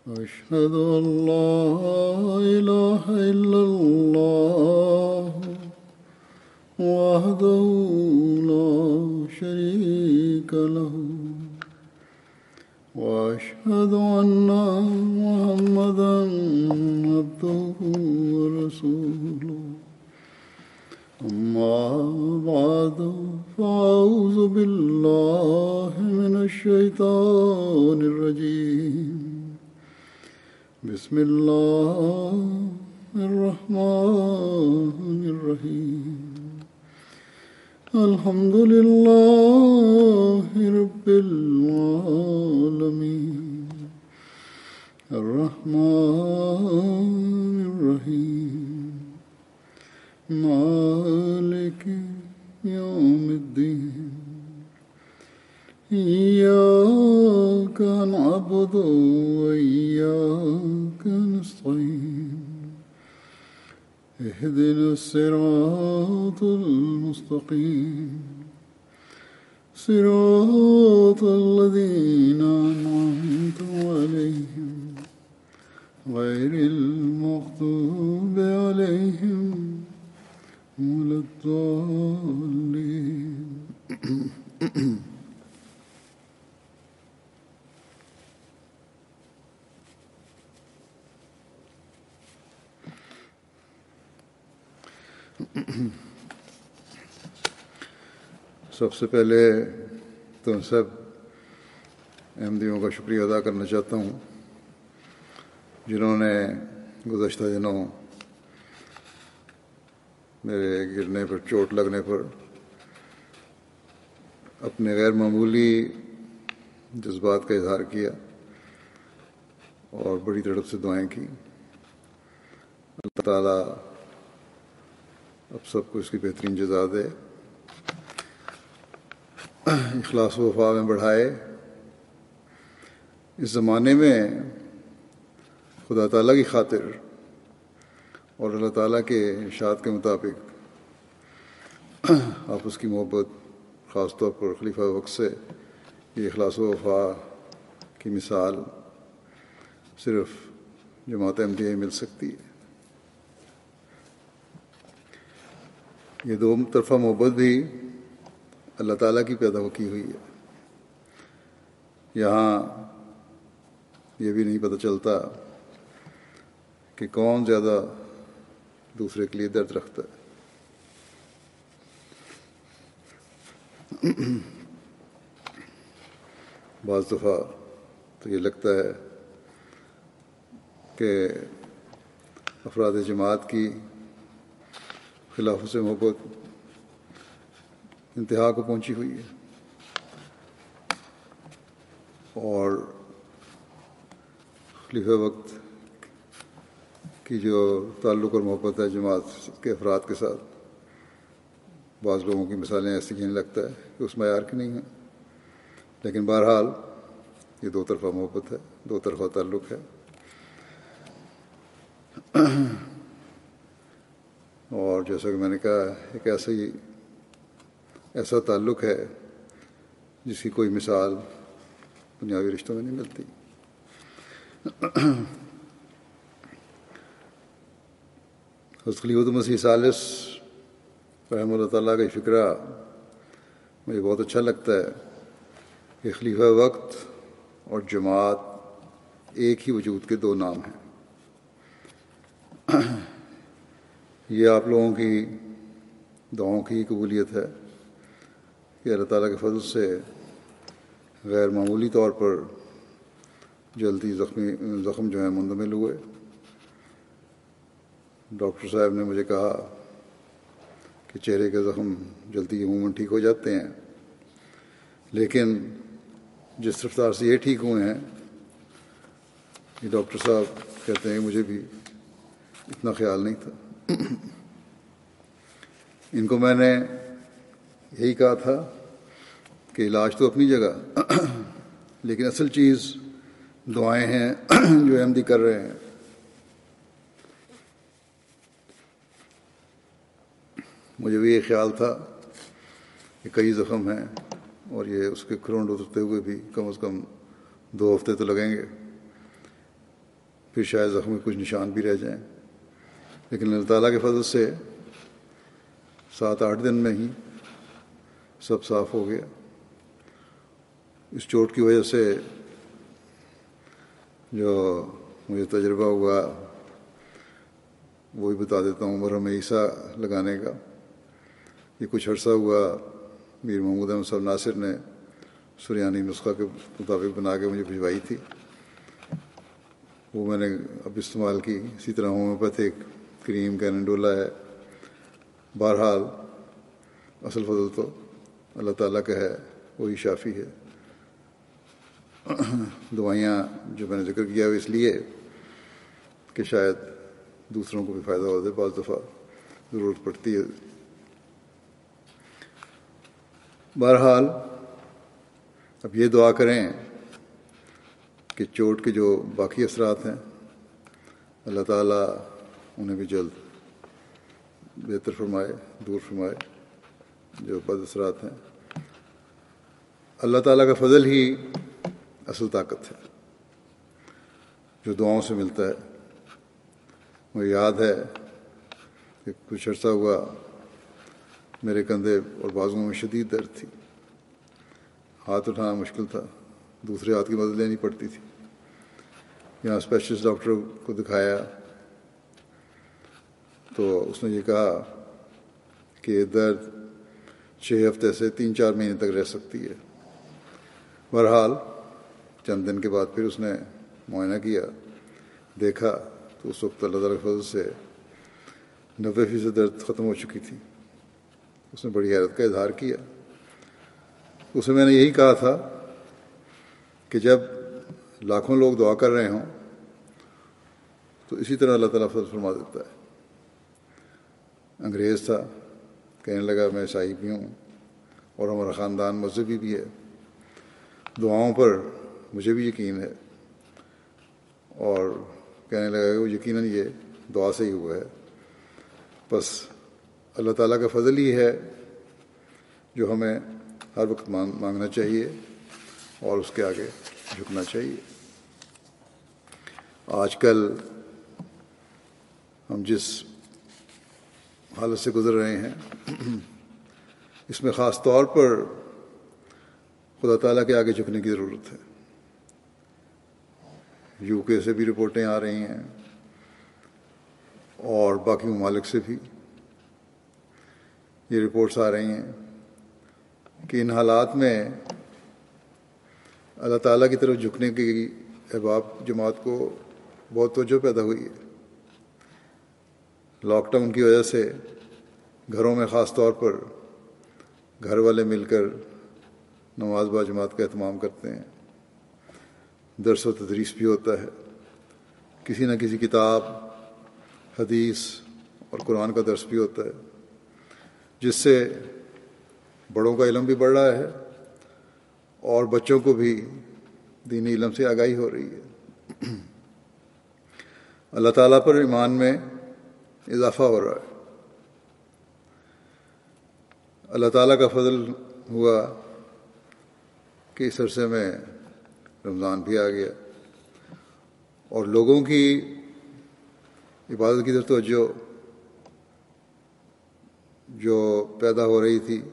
أشهد أن لا إله إلا الله وحده لا شريك له وأشهد أن محمدا عبده ورسوله أما بعد فأعوذ بالله من الشيطان الرجيم بسم الله الرحمن الرحيم الحمد لله رب العالمين الرحمن الرحيم مالك يوم الدين إياك نعبد وإياك نستعين اهدنا الصراط المستقيم صراط الذين أنعمت عليهم غير المغضوب عليهم ولا الضالين سب سے پہلے تم سب احمدیوں کا شکریہ ادا کرنا چاہتا ہوں جنہوں نے گزشتہ دنوں میرے گرنے پر چوٹ لگنے پر اپنے غیر معمولی جذبات کا اظہار کیا اور بڑی تڑپ سے دعائیں کی۔ اللہ تعالیٰ اب سب کو اس کی بہترین جزا دے، اخلاص و وفا میں بڑھائے۔ اس زمانے میں خدا تعالیٰ کی خاطر اور اللہ تعالیٰ کے ارشاد کے مطابق آپس کی محبت، خاص طور پر خلیفہ وقت سے یہ اخلاص و وفا کی مثال صرف جماعت احمدیہ ہی مل سکتی ہے۔ یہ دو طرفہ محبت بھی اللہ تعالیٰ کی پیدا کی ہوئی ہے۔ یہاں یہ بھی نہیں پتہ چلتا کہ کون زیادہ دوسرے کے لیے درد رکھتا ہے۔ بعض دفعہ تو یہ لگتا ہے کہ افراد جماعت کی خلافوں سے محبت انتہا کو پہنچی ہوئی ہے، اور خلیفہ وقت کی جو تعلق اور محبت ہے جماعت کے افراد کے ساتھ، بعض لوگوں کی مثالیں ایسی جنہیں لگتا ہے کہ اس معیار کی نہیں ہیں، لیکن بہرحال یہ دو طرفہ محبت ہے، دو طرفہ تعلق ہے۔ اور جیسا کہ میں نے کہا، ایک ایسا تعلق ہے جس کی کوئی مثال دنیاوی رشتوں میں نہیں ملتی۔ حضرت خلیفۃ المسیح ثالث رحمہ اللہ تعالیٰ کا فکرہ مجھے بہت اچھا لگتا ہے کہ خلیفہ وقت اور جماعت ایک ہی وجود کے دو نام ہیں۔ یہ آپ لوگوں کی دعاؤں کی قبولیت ہے کہ اللہ تعالیٰ کے فضل سے غیر معمولی طور پر جلدی زخم جو ہیں مندمل ہوئے۔ ڈاکٹر صاحب نے مجھے کہا کہ چہرے کے زخم جلدی عموماً ٹھیک ہو جاتے ہیں، لیکن جس رفتار سے یہ ٹھیک ہوئے ہیں، یہ ڈاکٹر صاحب کہتے ہیں کہ مجھے بھی اتنا خیال نہیں تھا۔ ان کو میں نے یہی کہا تھا کہ علاج تو اپنی جگہ، لیکن اصل چیز دعائیں ہیں جو احمدی کر رہے ہیں۔ مجھے بھی یہ خیال تھا کہ کئی زخم ہیں اور یہ اس کے کھرونڈ اترتے ہوئے بھی کم از کم 2 ہفتے تو لگیں گے، پھر شاید زخم کے کچھ نشان بھی رہ جائیں، لیکن اللہ تعالیٰ کے فضل سے 7-8 دن میں ہی سب صاف ہو گیا۔ اس چوٹ کی وجہ سے جو مجھے تجربہ ہوا وہی بتا دیتا ہوں۔ مرہم عیسیٰ لگانے کا یہ کچھ عرصہ ہوا، میر محمود احمد صاحب ناصر نے سریانی نسخہ کے مطابق بنا کے مجھے بھجوائی تھی، وہ میں نے اب استعمال کی۔ اسی طرح ہومیوپیتھک کریم کیننڈولا ہے۔ بہرحال اصل فضل تو اللہ تعالیٰ کا ہے، وہی شافی ہے۔ دوائیاں جو میں نے ذکر کیا وہ اس لیے کہ شاید دوسروں کو بھی فائدہ ہو جائے، بعض دفعہ ضرورت پڑتی ہے۔ بہرحال اب یہ دعا کریں کہ چوٹ کے جو باقی اثرات ہیں اللہ تعالیٰ انہیں بھی جلد بہتر فرمائے، دور فرمائے، جو بد اثرات ہیں۔ اللہ تعالیٰ کا فضل ہی اصل طاقت ہے جو دعاؤں سے ملتا ہے۔ مجھے یاد ہے کہ کچھ عرصہ ہوا میرے کندھے اور بازوؤں میں شدید درد تھی، ہاتھ اٹھانا مشکل تھا، دوسرے ہاتھ کی مدد لینی پڑتی تھی۔ یہاں اسپیشلسٹ ڈاکٹر کو دکھایا تو اس نے یہ کہا کہ درد 6 ہفتے سے 3-4 مہینے تک رہ سکتی ہے۔ بہرحال چند دن کے بعد پھر اس نے معائنہ کیا، دیکھا تو اس وقت اللہ تعالیٰ کے فضل سے 90% درد ختم ہو چکی تھی۔ اس نے بڑی حیرت کا اظہار کیا۔ اسے میں نے یہی کہا تھا کہ جب لاکھوں لوگ دعا کر رہے ہوں تو اسی طرح اللہ تعالیٰ فضل فرما دیتا ہے۔ انگریز تھا، کہنے لگا میں عیسائی بھی ہوں اور ہمارا خاندان مذہبی بھی ہے، دعاؤں پر مجھے بھی یقین ہے، اور کہنے لگا کہ وہ یقیناً یہ دعا سے ہی ہوا ہے۔ بس اللہ تعالیٰ کا فضل ہی ہے جو ہمیں ہر وقت مانگنا چاہیے اور اس کے آگے جھکنا چاہیے۔ آج کل ہم جس حالت سے گزر رہے ہیں اس میں خاص طور پر خدا تعالیٰ کے آگے جھکنے کی ضرورت ہے۔ UK سے بھی رپورٹیں آ رہی ہیں اور باقی ممالک سے بھی یہ رپورٹس آ رہی ہیں کہ ان حالات میں اللہ تعالیٰ کی طرف جھکنے کی احباب جماعت کو بہت توجہ پیدا ہوئی ہے۔ لاک ڈاؤن کی وجہ سے گھروں میں خاص طور پر گھر والے مل کر نماز با جماعت کا اہتمام کرتے ہیں، درس و تدریس بھی ہوتا ہے، کسی نہ کسی کتاب، حدیث اور قرآن کا درس بھی ہوتا ہے، جس سے بڑوں کا علم بھی بڑھ رہا ہے اور بچوں کو بھی دینی علم سے آگاہی ہو رہی ہے۔ اللہ تعالیٰ پر ایمان میں اضافہ ہو رہا ہے۔ اللہ تعالیٰ کا فضل ہوا کہ اس عرصے میں رمضان بھی آ گیا اور لوگوں کی عبادت کی طرف توجہ جو پیدا ہو رہی تھی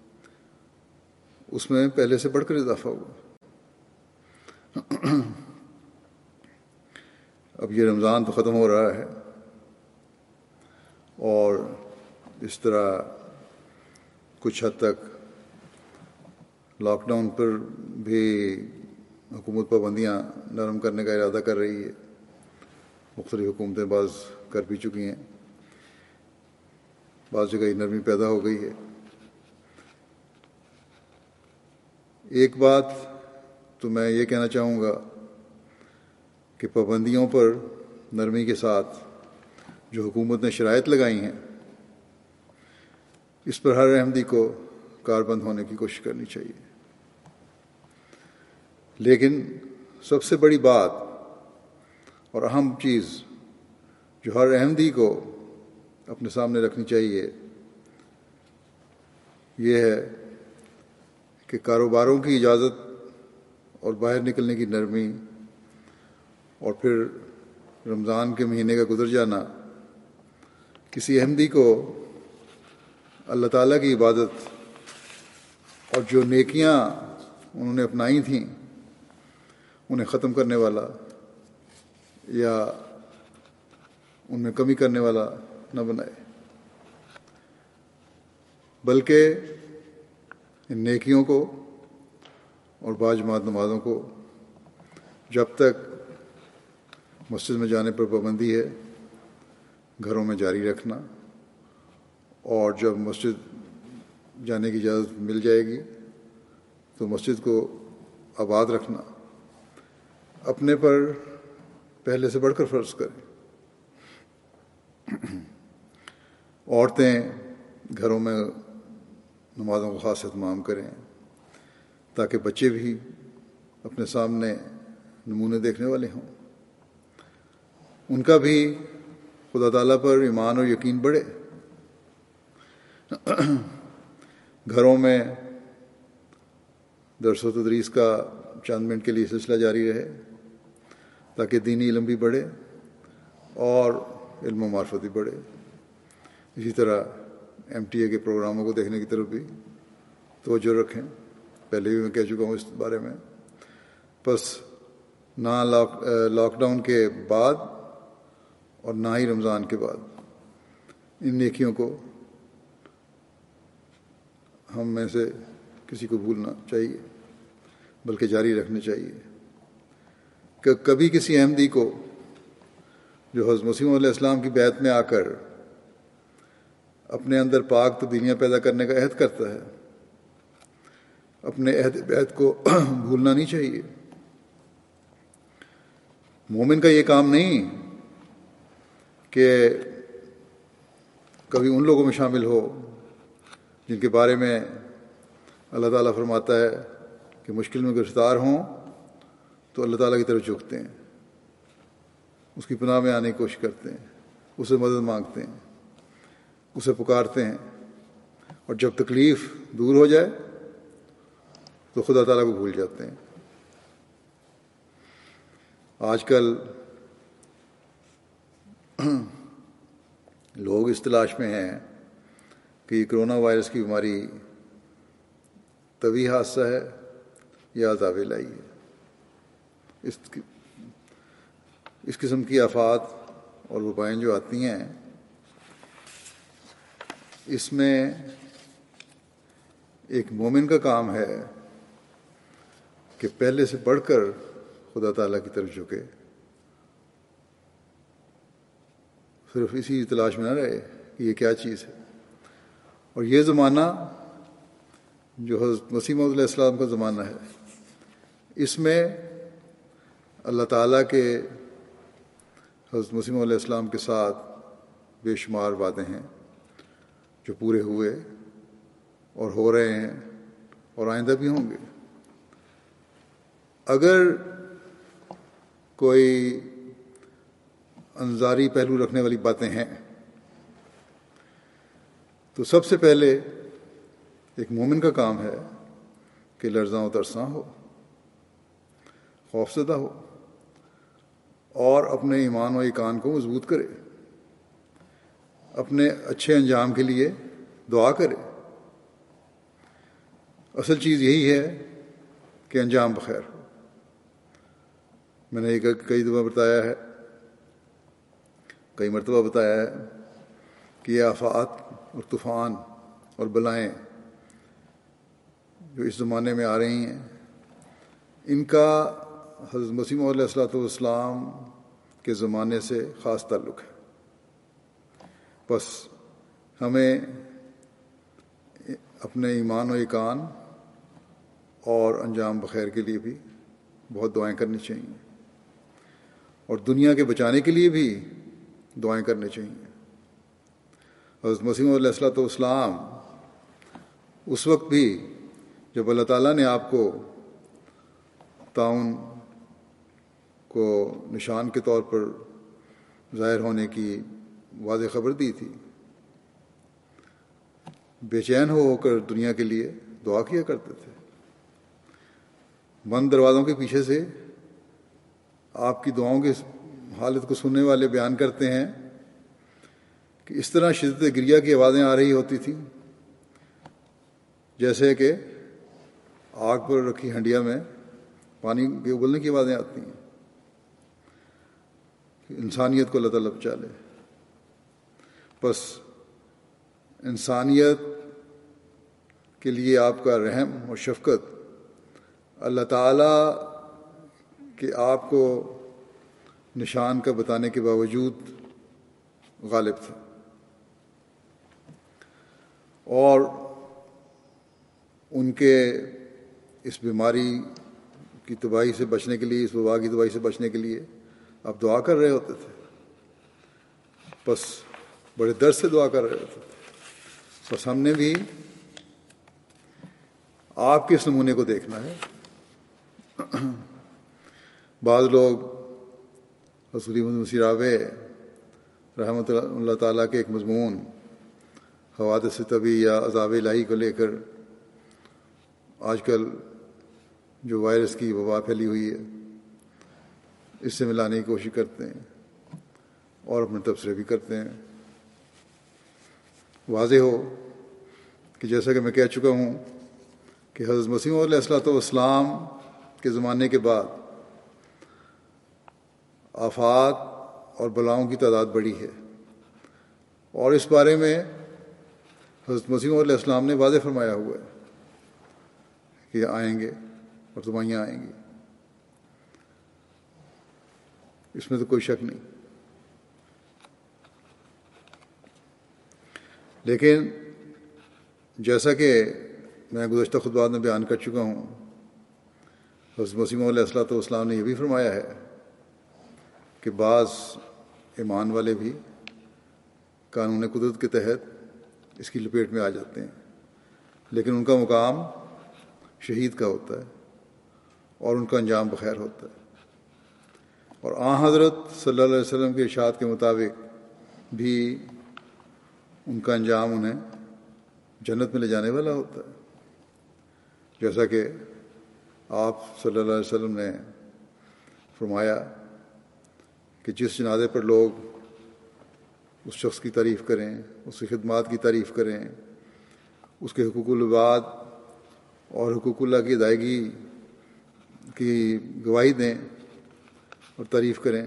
اس میں پہلے سے بڑھ کر اضافہ ہوا۔ اب یہ رمضان تو ختم ہو رہا ہے اور اس طرح کچھ حد تک لاک ڈاؤن پر بھی حکومت پابندیاں نرم کرنے کا ارادہ کر رہی ہے۔ مختلف حکومتیں بعض کر بھی چکی ہیں، بعض جگہ نرمی پیدا ہو گئی ہے۔ ایک بات تو میں یہ کہنا چاہوں گا کہ پابندیوں پر نرمی کے ساتھ جو حکومت نے شرائط لگائی ہیں اس پر ہر احمدی کو کاربند ہونے کی کوشش کرنی چاہیے۔ لیکن سب سے بڑی بات اور اہم چیز جو ہر احمدی کو اپنے سامنے رکھنی چاہیے یہ ہے کہ کاروباروں کی اجازت اور باہر نکلنے کی نرمی اور پھر رمضان کے مہینے کا گزر جانا کسی احمدی کو اللہ تعالیٰ کی عبادت اور جو نیکیاں انہوں نے اپنائی تھیں انہیں ختم کرنے والا یا ان میں کمی کرنے والا نہ بنائے، بلکہ ان نیکیوں کو اور باجماعت نمازوں کو جب تک مسجد میں جانے پر پابندی ہے گھروں میں جاری رکھنا، اور جب مسجد جانے کی اجازت مل جائے گی تو مسجد کو آباد رکھنا اپنے پر پہلے سے بڑھ کر فرض کریں۔ عورتیں گھروں میں نمازوں کا خاص اہتمام کریں تاکہ بچے بھی اپنے سامنے نمونے دیکھنے والے ہوں، ان کا بھی خدا تعالیٰ پر ایمان اور یقین بڑھے۔ گھروں میں درس و تدریس کا چند منٹ کے لیے سلسلہ جاری رہے تاکہ دینی علم بھی بڑھے اور علم و معرفت بھی بڑھے۔ اسی طرح MTA کے پروگراموں کو دیکھنے کی طرف بھی توجہ رکھیں، پہلے بھی میں کہہ چکا ہوں اس بارے میں۔ بس نہ لاک ڈاؤن کے بعد اور نہ ہی رمضان کے بعد ان نیکیوں کو ہم میں سے کسی کو بھولنا چاہیے، بلکہ جاری رکھنا چاہیے۔ کہ کبھی کسی احمدی کو جو حضرت مسیح علیہ السلام کی بیعت میں آ کر اپنے اندر پاک تبدیلیاں پیدا کرنے کا عہد کرتا ہے، اپنے عہد بیعت کو بھولنا نہیں چاہیے۔ مومن کا یہ کام نہیں کہ کبھی ان لوگوں میں شامل ہو جن کے بارے میں اللہ تعالیٰ فرماتا ہے کہ مشکل میں گرفتار ہوں تو اللہ تعالیٰ کی طرف جھکتے ہیں، اس کی پناہ میں آنے کی کوشش کرتے ہیں، اسے مدد مانگتے ہیں، اسے پکارتے ہیں، اور جب تکلیف دور ہو جائے تو خدا تعالیٰ کو بھول جاتے ہیں۔ آج کل لوگ اس تلاش میں ہیں کہ یہ کرونا وائرس کی بیماری طبی حادثہ ہے یا عذاب الہی ہے۔ اس قسم کی آفات اور وبائیں جو آتی ہیں اس میں ایک مومن کا کام ہے کہ پہلے سے بڑھ کر خدا تعالیٰ کی طرف جھکے، صرف اسی تلاش میں نہ رہے کہ یہ کیا چیز ہے۔ اور یہ زمانہ جو حضرت مسیح موعود علیہ السلام کا زمانہ ہے، اس میں اللہ تعالیٰ کے حضرت مسیح موعود علیہ السلام کے ساتھ بے شمار وعدے ہیں جو پورے ہوئے اور ہو رہے ہیں اور آئندہ بھی ہوں گے۔ اگر کوئی انظاری پہلو رکھنے والی باتیں ہیں تو سب سے پہلے ایک مومن کا کام ہے کہ لرزاں و ترساں ہو، خوفزدہ ہو، اور اپنے ایمان و ایقان کو مضبوط کرے، اپنے اچھے انجام کے لیے دعا کرے۔ اصل چیز یہی ہے کہ انجام بخیر ہو۔ میں نے کئی دفعہ بتایا ہے، کئی مرتبہ بتایا ہے کہ یہ آفات اور طوفان اور بلائیں جو اس زمانے میں آ رہی ہیں، ان کا حضرت مسیح موعود علیہ السلام کے زمانے سے خاص تعلق ہے۔ بس ہمیں اپنے ایمان و ایقان اور انجام بخیر کے لیے بھی بہت دعائیں کرنی چاہیے، اور دنیا کے بچانے کے لیے بھی دعائیں کرنی چاہیے۔ حضرت مسیح موعود علیہ السلام اس وقت بھی جب اللہ تعالیٰ نے آپ کو طاعون کو نشان کے طور پر ظاہر ہونے کی واضح خبر دی تھی، بے چین ہو کر دنیا کے لیے دعا کیا کرتے تھے۔ بند دروازوں کے پیچھے سے آپ کی دعاؤں کے حالت کو سننے والے بیان کرتے ہیں کہ اس طرح شدت گریہ کی آوازیں آ رہی ہوتی تھیں جیسے کہ آگ پر رکھی ہنڈیا میں پانی کے ابلنے کی آوازیں آتی ہیں. انسانیت کو اللہ تعالیٰ بچا لے. بس انسانیت کے لیے آپ کا رحم اور شفقت اللہ تعالیٰ کے آپ کو نشان کا بتانے کے باوجود غالب تھا. اور ان کے اس بیماری کی تباہی سے بچنے کے لیے، اس وبا کی تباہی سے بچنے کے لیے آپ دعا کر رہے ہوتے تھے. بس بڑے درد سے دعا کر رہے ہوتے تھے. بس ہم نے بھی آپ کے اس نمونے کو دیکھنا ہے. بعض لوگ حضرت مسیح راوے رحمۃ اللہ تعالیٰ کے ایک مضمون حوادث طبی یا عذاب الہی کو لے کر آج کل جو وائرس کی وبا پھیلی ہوئی ہے اس سے ملانے کی کوشش کرتے ہیں اور اپنے تبصرے بھی کرتے ہیں. واضح ہو کہ جیسا کہ میں کہہ چکا ہوں کہ حضرت مسیح علیہ الصلوۃ والسلام کے زمانے کے بعد آفات اور بلاؤں کی تعداد بڑھی ہے، اور اس بارے میں حضرت مسیح علیہ السلام نے واضح فرمایا ہوا ہے کہ آئیں گے اور تباہیاں آئیں گی. اس میں تو کوئی شک نہیں. لیکن جیسا کہ میں گزشتہ خطبات میں بیان کر چکا ہوں، حضرت مسیح علیہ الصلوۃ والسلام نے یہ بھی فرمایا ہے کہ بعض ایمان والے بھی قانون قدرت کے تحت اس کی لپیٹ میں آ جاتے ہیں، لیکن ان کا مقام شہید کا ہوتا ہے اور ان کا انجام بخیر ہوتا ہے. اور آن حضرت صلی اللہ علیہ وسلم کے ارشاد کے مطابق بھی ان کا انجام انہیں جنت میں لے جانے والا ہوتا ہے. جیسا کہ آپ صلی اللہ علیہ وسلم نے فرمایا کہ جس جنازے پر لوگ اس شخص کی تعریف کریں، اس کی خدمات کی تعریف کریں، اس کے حقوق العباد اور حقوق اللہ کی ادائیگی کی گواہی دیں اور تعریف کریں،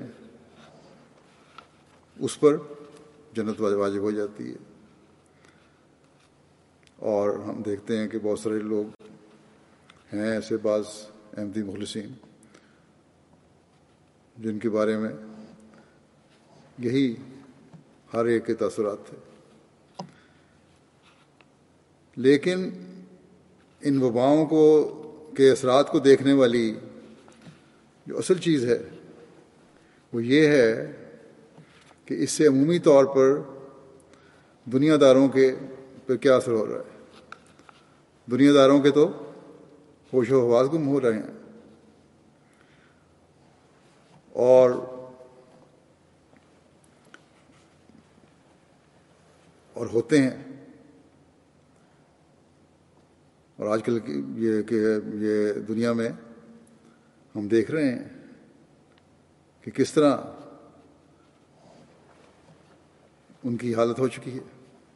اس پر جنت واجب ہو جاتی ہے. اور ہم دیکھتے ہیں کہ بہت سارے لوگ ہیں ایسے بعض احمدی مخلصین جن کے بارے میں یہی ہر ایک کے تاثرات تھے. لیکن ان وباؤں کو کے اثرات کو دیکھنے والی جو اصل چیز ہے وہ یہ ہے کہ اس سے عمومی طور پر دنیا داروں کے پر کیا اثر ہو رہا ہے. دنیا داروں کے تو ہوش و حواس گم ہو رہے ہیں اور ہوتے ہیں. اور آج کل یہ دنیا میں ہم دیکھ رہے ہیں کہ کس طرح ان کی حالت ہو چکی ہے،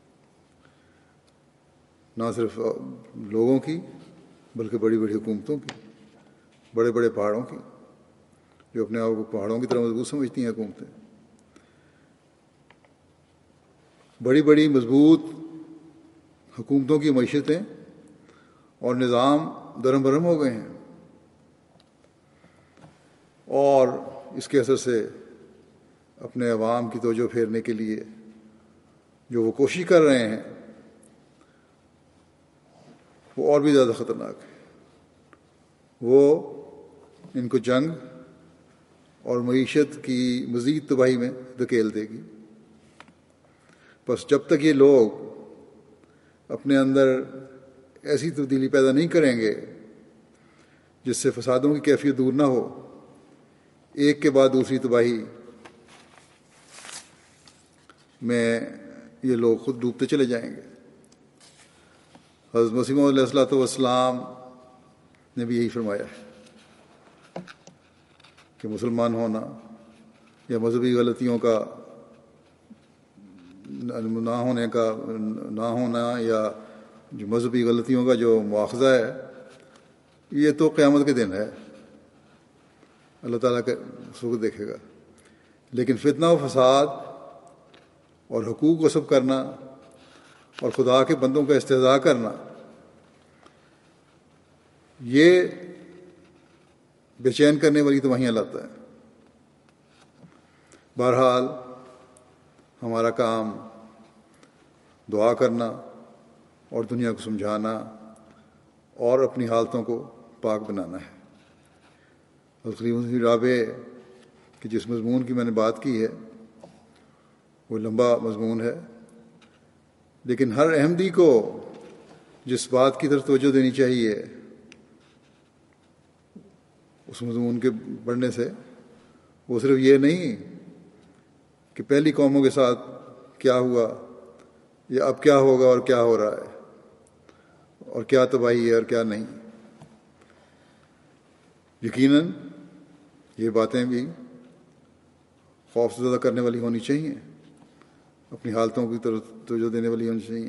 نہ صرف لوگوں کی بلکہ بڑی بڑی حکومتوں کی، بڑے بڑے پہاڑوں کی، جو اپنے آپ کو پہاڑوں کی طرح مضبوط سمجھتی ہیں حکومتیں. بڑی بڑی مضبوط حکومتوں کی معیشتیں اور نظام درہم برہم ہو گئے ہیں، اور اس کے اثر سے اپنے عوام کی توجہ پھیرنے کے لیے جو وہ کوشش کر رہے ہیں وہ اور بھی زیادہ خطرناک ہے. وہ ان کو جنگ اور معیشت کی مزید تباہی میں دھکیل دے گی. بس جب تک یہ لوگ اپنے اندر ایسی تبدیلی پیدا نہیں کریں گے جس سے فسادوں کی کیفیت دور نہ ہو، ایک کے بعد دوسری تباہی میں یہ لوگ خود ڈوبتے چلے جائیں گے. حضرت مسیح علیہ الصلوۃ والسلام نے بھی یہی فرمایا ہے کہ مسلمان ہونا یا مذہبی غلطیوں کا نہ ہونا یا جو مذہبی غلطیوں کا جو مواخذہ ہے، یہ تو قیامت کے دن ہے، اللہ تعالیٰ کا سوگ دیکھے گا. لیکن فتنہ و فساد اور حقوق غصب کرنا اور خدا کے بندوں کا استہزاء کرنا، یہ بے چین کرنے والی تباہیاں لاتا ہے. بہرحال ہمارا کام دعا کرنا اور دنیا کو سمجھانا اور اپنی حالتوں کو پاک بنانا ہے. خلیفہ رابع کہ جس مضمون کی میں نے بات کی ہے وہ لمبا مضمون ہے، لیکن ہر احمدی کو جس بات کی طرف توجہ دینی چاہیے اس مضمون کے پڑھنے سے، وہ صرف یہ نہیں کہ پہلی قوموں کے ساتھ کیا ہوا یا اب کیا ہوگا اور کیا ہو رہا ہے اور کیا تباہی ہے اور کیا نہیں. یقیناً یہ باتیں بھی خوف زدہ کرنے والی ہونی چاہیے، اپنی حالتوں کی طرف توجہ دینے والی ہونی چاہیے،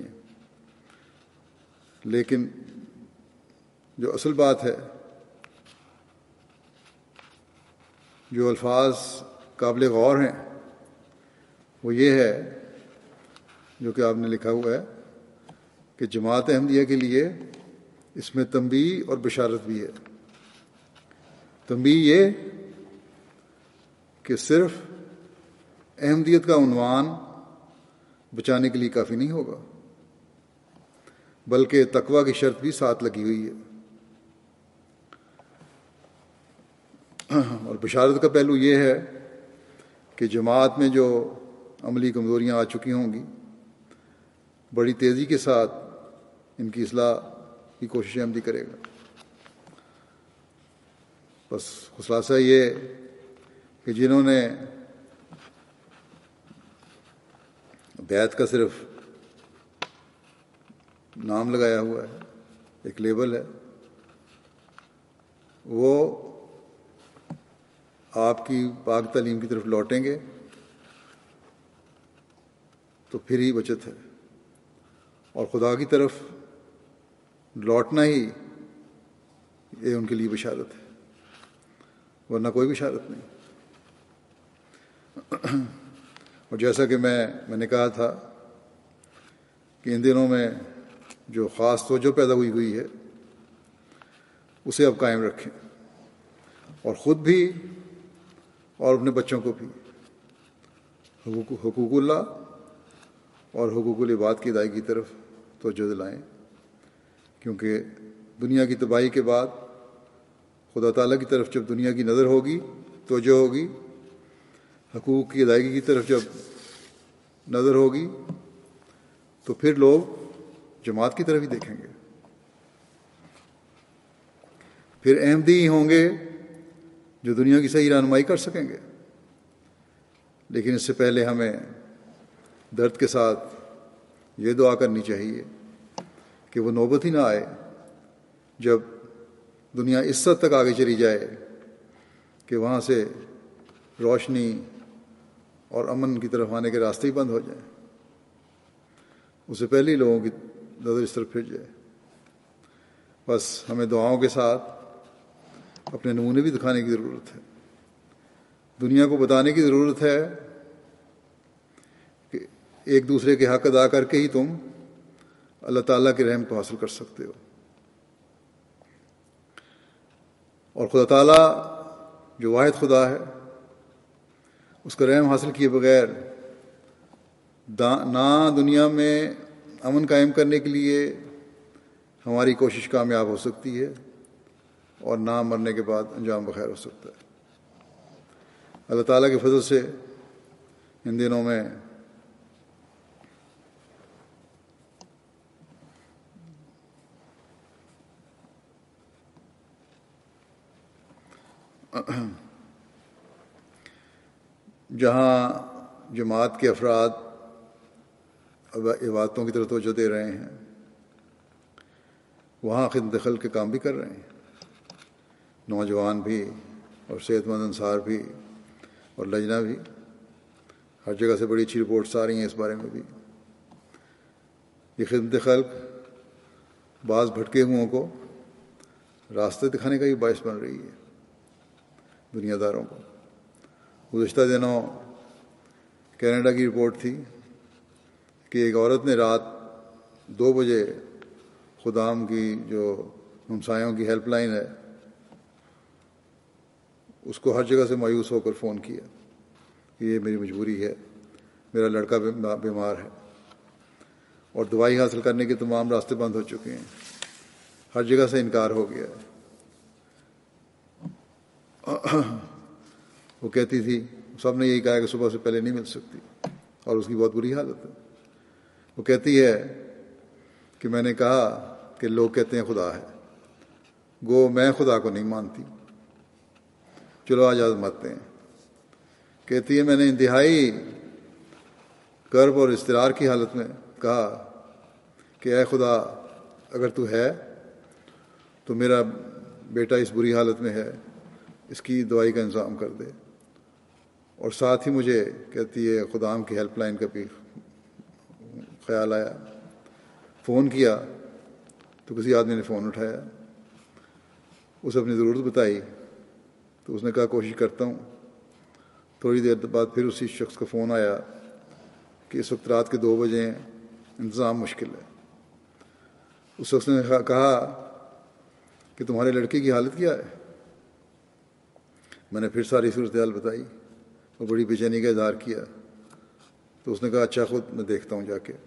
لیکن جو اصل بات ہے، جو الفاظ قابل غور ہیں، وہ یہ ہے جو کہ آپ نے لکھا ہوا ہے کہ جماعت احمدیہ کے لیے اس میں تنبیہ اور بشارت بھی ہے. تنبیہ یہ کہ صرف احمدیت کا عنوان بچانے کے لیے کافی نہیں ہوگا، بلکہ تقویٰ کی شرط بھی ساتھ لگی ہوئی ہے. اور بشارت کا پہلو یہ ہے کہ جماعت میں جو عملی کمزوریاں آ چکی ہوں گی، بڑی تیزی کے ساتھ ان کی اصلاح کی کوشش احمدی کرے گا. بس خلاصہ یہ کہ جنہوں نے بیعت کا صرف نام لگایا ہوا ہے، ایک لیبل ہے، وہ آپ کی پاک تعلیم کی طرف لوٹیں گے تو پھر ہی بچت ہے، اور خدا کی طرف لوٹنا ہی یہ ان کے لیے بشارت ہے، ورنہ کوئی بشارت نہیں. اور جیسا کہ میں نے کہا تھا کہ ان دنوں میں جو خاص توجہ پیدا ہوئی ہے اسے اب قائم رکھیں، اور خود بھی اور اپنے بچوں کو بھی حقوق اللہ اور حقوق العباد کی ادائیگی کی طرف توجہ دلائیں، کیونکہ دنیا کی تباہی کے بعد خدا تعالیٰ کی طرف جب دنیا کی نظر ہوگی، توجہ ہوگی، حقوق کی ادائیگی کی طرف جب نظر ہوگی، تو پھر لوگ جماعت کی طرف ہی دیکھیں گے. پھر احمدی ہی ہوں گے جو دنیا کی صحیح رہنمائی کر سکیں گے. لیکن اس سے پہلے ہمیں درد کے ساتھ یہ دعا کرنی چاہیے کہ وہ نوبت ہی نہ آئے جب دنیا اس حد تک آگے چلی جائے کہ وہاں سے روشنی اور امن کی طرف آنے کے راستے ہی بند ہو جائیں. اس سے پہلے ہی لوگوں کی نظر اس طرف پھر جائے. بس ہمیں دعاؤں کے ساتھ اپنے نمونے بھی دکھانے کی ضرورت ہے. دنیا کو بتانے کی ضرورت ہے کہ ایک دوسرے کے حق ادا کر کے ہی تم اللہ تعالیٰ کے رحم کو حاصل کر سکتے ہو. اور خدا تعالیٰ جو واحد خدا ہے، اس کا رحم حاصل کیے بغیر نہ دنیا میں امن قائم کرنے کے لیے ہماری کوشش کامیاب ہو سکتی ہے، اور نہ مرنے کے بعد انجام بخیر ہو سکتا ہے. اللہ تعالیٰ کے فضل سے ان دنوں میں جہاں جماعت کے افراد عبادتوں کی طرف توجہ دے رہے ہیں، وہاں خدمت خلق کے کام بھی کر رہے ہیں. نوجوان بھی اور صحت مند انصار بھی اور لجنہ بھی، ہر جگہ سے بڑی اچھی رپورٹس آ رہی ہیں اس بارے میں بھی۔ یہ خدمت خلق بعض بھٹکے ہوئوں کو راستے دکھانے کا بھی باعث بن رہی ہے، دنیا داروں کو۔ گزشتہ دنوں کینیڈا کی رپورٹ تھی کہ ایک عورت نے رات 2 بجے خدام کی جو ہمسایوں کی ہیلپ لائن ہے اس کو ہر جگہ سے مایوس ہو کر فون کیا کہ یہ میری مجبوری ہے، میرا لڑکا بیمار ہے اور دوائی حاصل کرنے کے تمام راستے بند ہو چکے ہیں، ہر جگہ سے انکار ہو گیا ہے۔ وہ کہتی تھی سب نے یہی کہا کہ صبح سے پہلے نہیں مل سکتی، اور اس کی بہت بری حالت ہے۔ وہ کہتی ہے کہ میں نے کہا کہ لوگ کہتے ہیں خدا ہے، گو میں خدا کو نہیں مانتی، چلو آج آزماتے ہیں۔ کہتی ہے میں نے انتہائی کرب اور اضطرار کی حالت میں کہا کہ اے خدا اگر تو ہے تو میرا بیٹا اس بری حالت میں ہے، اس کی دوائی کا انتظام کر دے۔ اور ساتھ ہی مجھے کہتی ہے خدام کی ہیلپ لائن کا بھی خیال آیا، فون کیا تو کسی آدمی نے فون اٹھایا، اسے اپنی ضرورت بتائی تو اس نے کہا کوشش کرتا ہوں۔ تھوڑی دیر بعد پھر اسی شخص کا فون آیا کہ اس وقت رات کے 2 بجے ہیں، انتظام مشکل ہے۔ اس شخص نے کہا کہ تمہارے لڑکے کی حالت کیا ہے؟ میں نے پھر ساری صورتحال بتائی، وہ بڑی بے چینی کا اظہار کیا۔ تو اس نے کہا اچھا خود میں دیکھتا ہوں جا کے،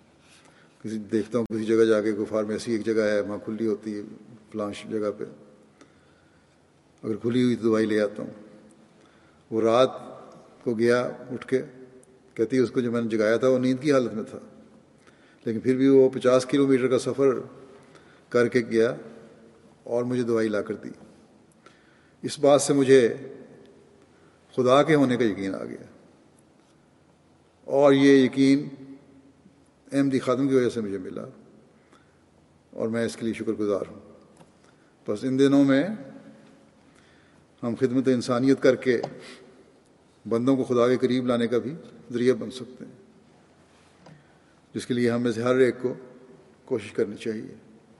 کسی جگہ جا کے، کوئی فارمیسی ایک جگہ ہے وہاں کھلی ہوتی ہے فلاں جگہ پہ، اگر کھلی ہوئی تو دوائی لے آتا ہوں۔ وہ رات کو گیا اٹھ کے، کہتی ہے اس کو جو میں نے جگایا تھا وہ نیند کی حالت میں تھا، لیکن پھر بھی وہ 50 کلومیٹر کا سفر کر کے گیا اور مجھے دوائی لا کر دی۔ اس بات سے مجھے خدا کے ہونے کا یقین آ گیا، اور یہ یقین احمدی خادم کی وجہ سے مجھے ملا، اور میں اس کے لیے شکر گزار ہوں۔ بس ان دنوں میں ہم خدمت انسانیت کر کے بندوں کو خدا کے قریب لانے کا بھی ذریعہ بن سکتے ہیں، جس کے لیے ہم میں سے ہر ایک کو کوشش کرنی چاہیے۔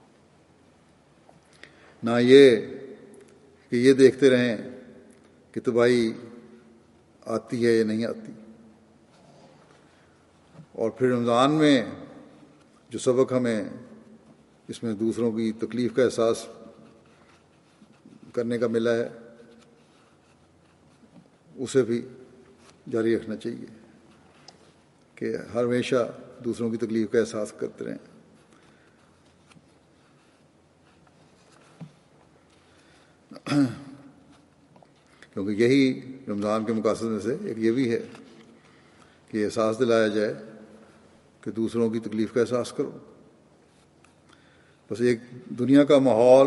نہ یہ کہ یہ دیکھتے رہیں کہ تباہی آتی ہے یا نہیں آتی، اور پھر رمضان میں جو سبق ہمیں اس میں دوسروں کی تکلیف کا احساس کرنے کا ملا ہے اسے بھی جاری رکھنا چاہیے کہ ہر ہمیشہ دوسروں کی تکلیف کا احساس کرتے رہیں۔ کیونکہ یہی رمضان کے مقاصد میں سے ایک یہ بھی ہے کہ احساس دلایا جائے کہ دوسروں کی تکلیف کا احساس کرو۔ بس ایک دنیا کا ماحول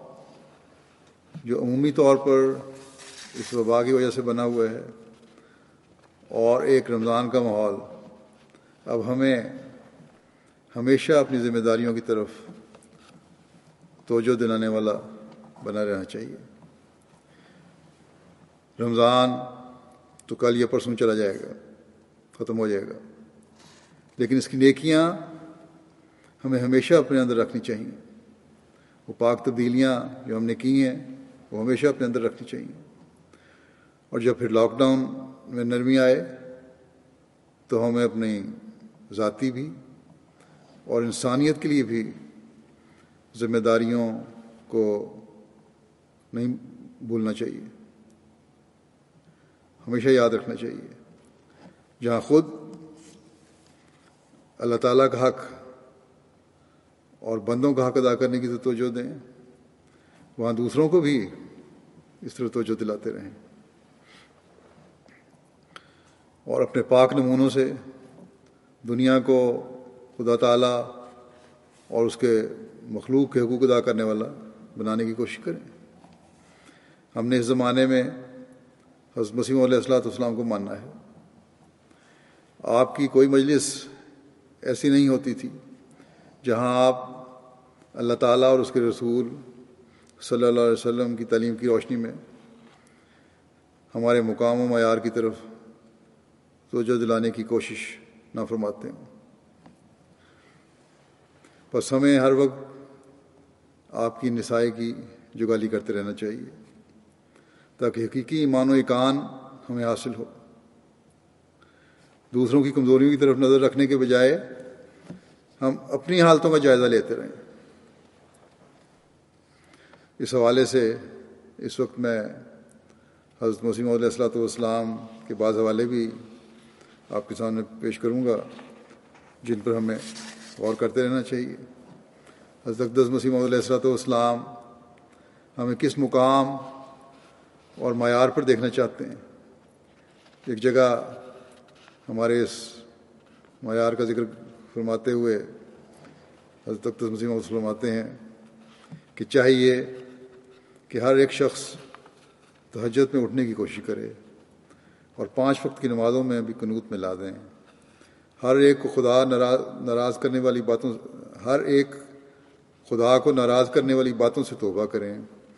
جو عمومی طور پر اس وبا کی وجہ سے بنا ہوا ہے، اور ایک رمضان کا ماحول اب ہمیں ہمیشہ اپنی ذمہ داریوں کی طرف توجہ دلانے والا بنا رہنا چاہیے۔ رمضان تو کل یا پرسوں چلا جائے گا، ختم ہو جائے گا، لیکن اس کی نیکیاں ہمیں ہمیشہ اپنے اندر رکھنی چاہیے۔ وہ پاک تبدیلیاں جو ہم نے کی ہیں وہ ہمیشہ اپنے اندر رکھنی چاہیے۔ اور جب پھر لاک ڈاؤن میں نرمی آئے تو ہمیں اپنی ذاتی بھی اور انسانیت کے لیے بھی ذمہ داریوں کو نہیں بھولنا چاہیے، ہمیشہ یاد رکھنا چاہیے۔ جہاں خود اللہ تعالیٰ کا حق اور بندوں کا حق ادا کرنے کی توجہ دیں، وہاں دوسروں کو بھی اس طرح توجہ دلاتے رہیں، اور اپنے پاک نمونوں سے دنیا کو خدا تعالیٰ اور اس کے مخلوق کے حقوق ادا کرنے والا بنانے کی کوشش کریں۔ ہم نے اس زمانے میں حضرت مسیح علیہ السلام کو ماننا ہے۔ آپ کی کوئی مجلس ایسی نہیں ہوتی تھی جہاں آپ اللہ تعالیٰ اور اس کے رسول صلی اللہ علیہ وسلم کی تعلیم کی روشنی میں ہمارے مقام و معیار کی طرف توجہ دلانے کی کوشش نہ فرماتے ہیں۔ بس ہمیں ہر وقت آپ کی نسائی کی جگالی کرتے رہنا چاہیے تاکہ حقیقی ایمان و ایقان ہمیں حاصل ہو۔ دوسروں کی کمزوریوں کی طرف نظر رکھنے کے بجائے ہم اپنی حالتوں کا جائزہ لیتے رہیں۔ اس حوالے سے اس وقت میں حضرت مسیح موعود علیہ الصلوۃ والسلام کے بعض حوالے بھی آپ کے سامنے پیش کروں گا جن پر ہمیں غور کرتے رہنا چاہیے۔ حضرت اقدس مسیح موعود علیہ الصلوۃ والسلام ہمیں کس مقام اور معیار پر دیکھنا چاہتے ہیں۔ ایک جگہ ہمارے اس معیار کا ذکر فرماتے ہوئے حضرت اقدس مسیح موعود فرماتے ہیں کہ چاہیے کہ ہر ایک شخص تہجد میں اٹھنے کی کوشش کرے اور 5 وقت کی نمازوں میں بھی قنوت میں لا دیں۔ ہر ایک کو خدا کو ناراض کرنے والی باتوں سے توبہ کریں۔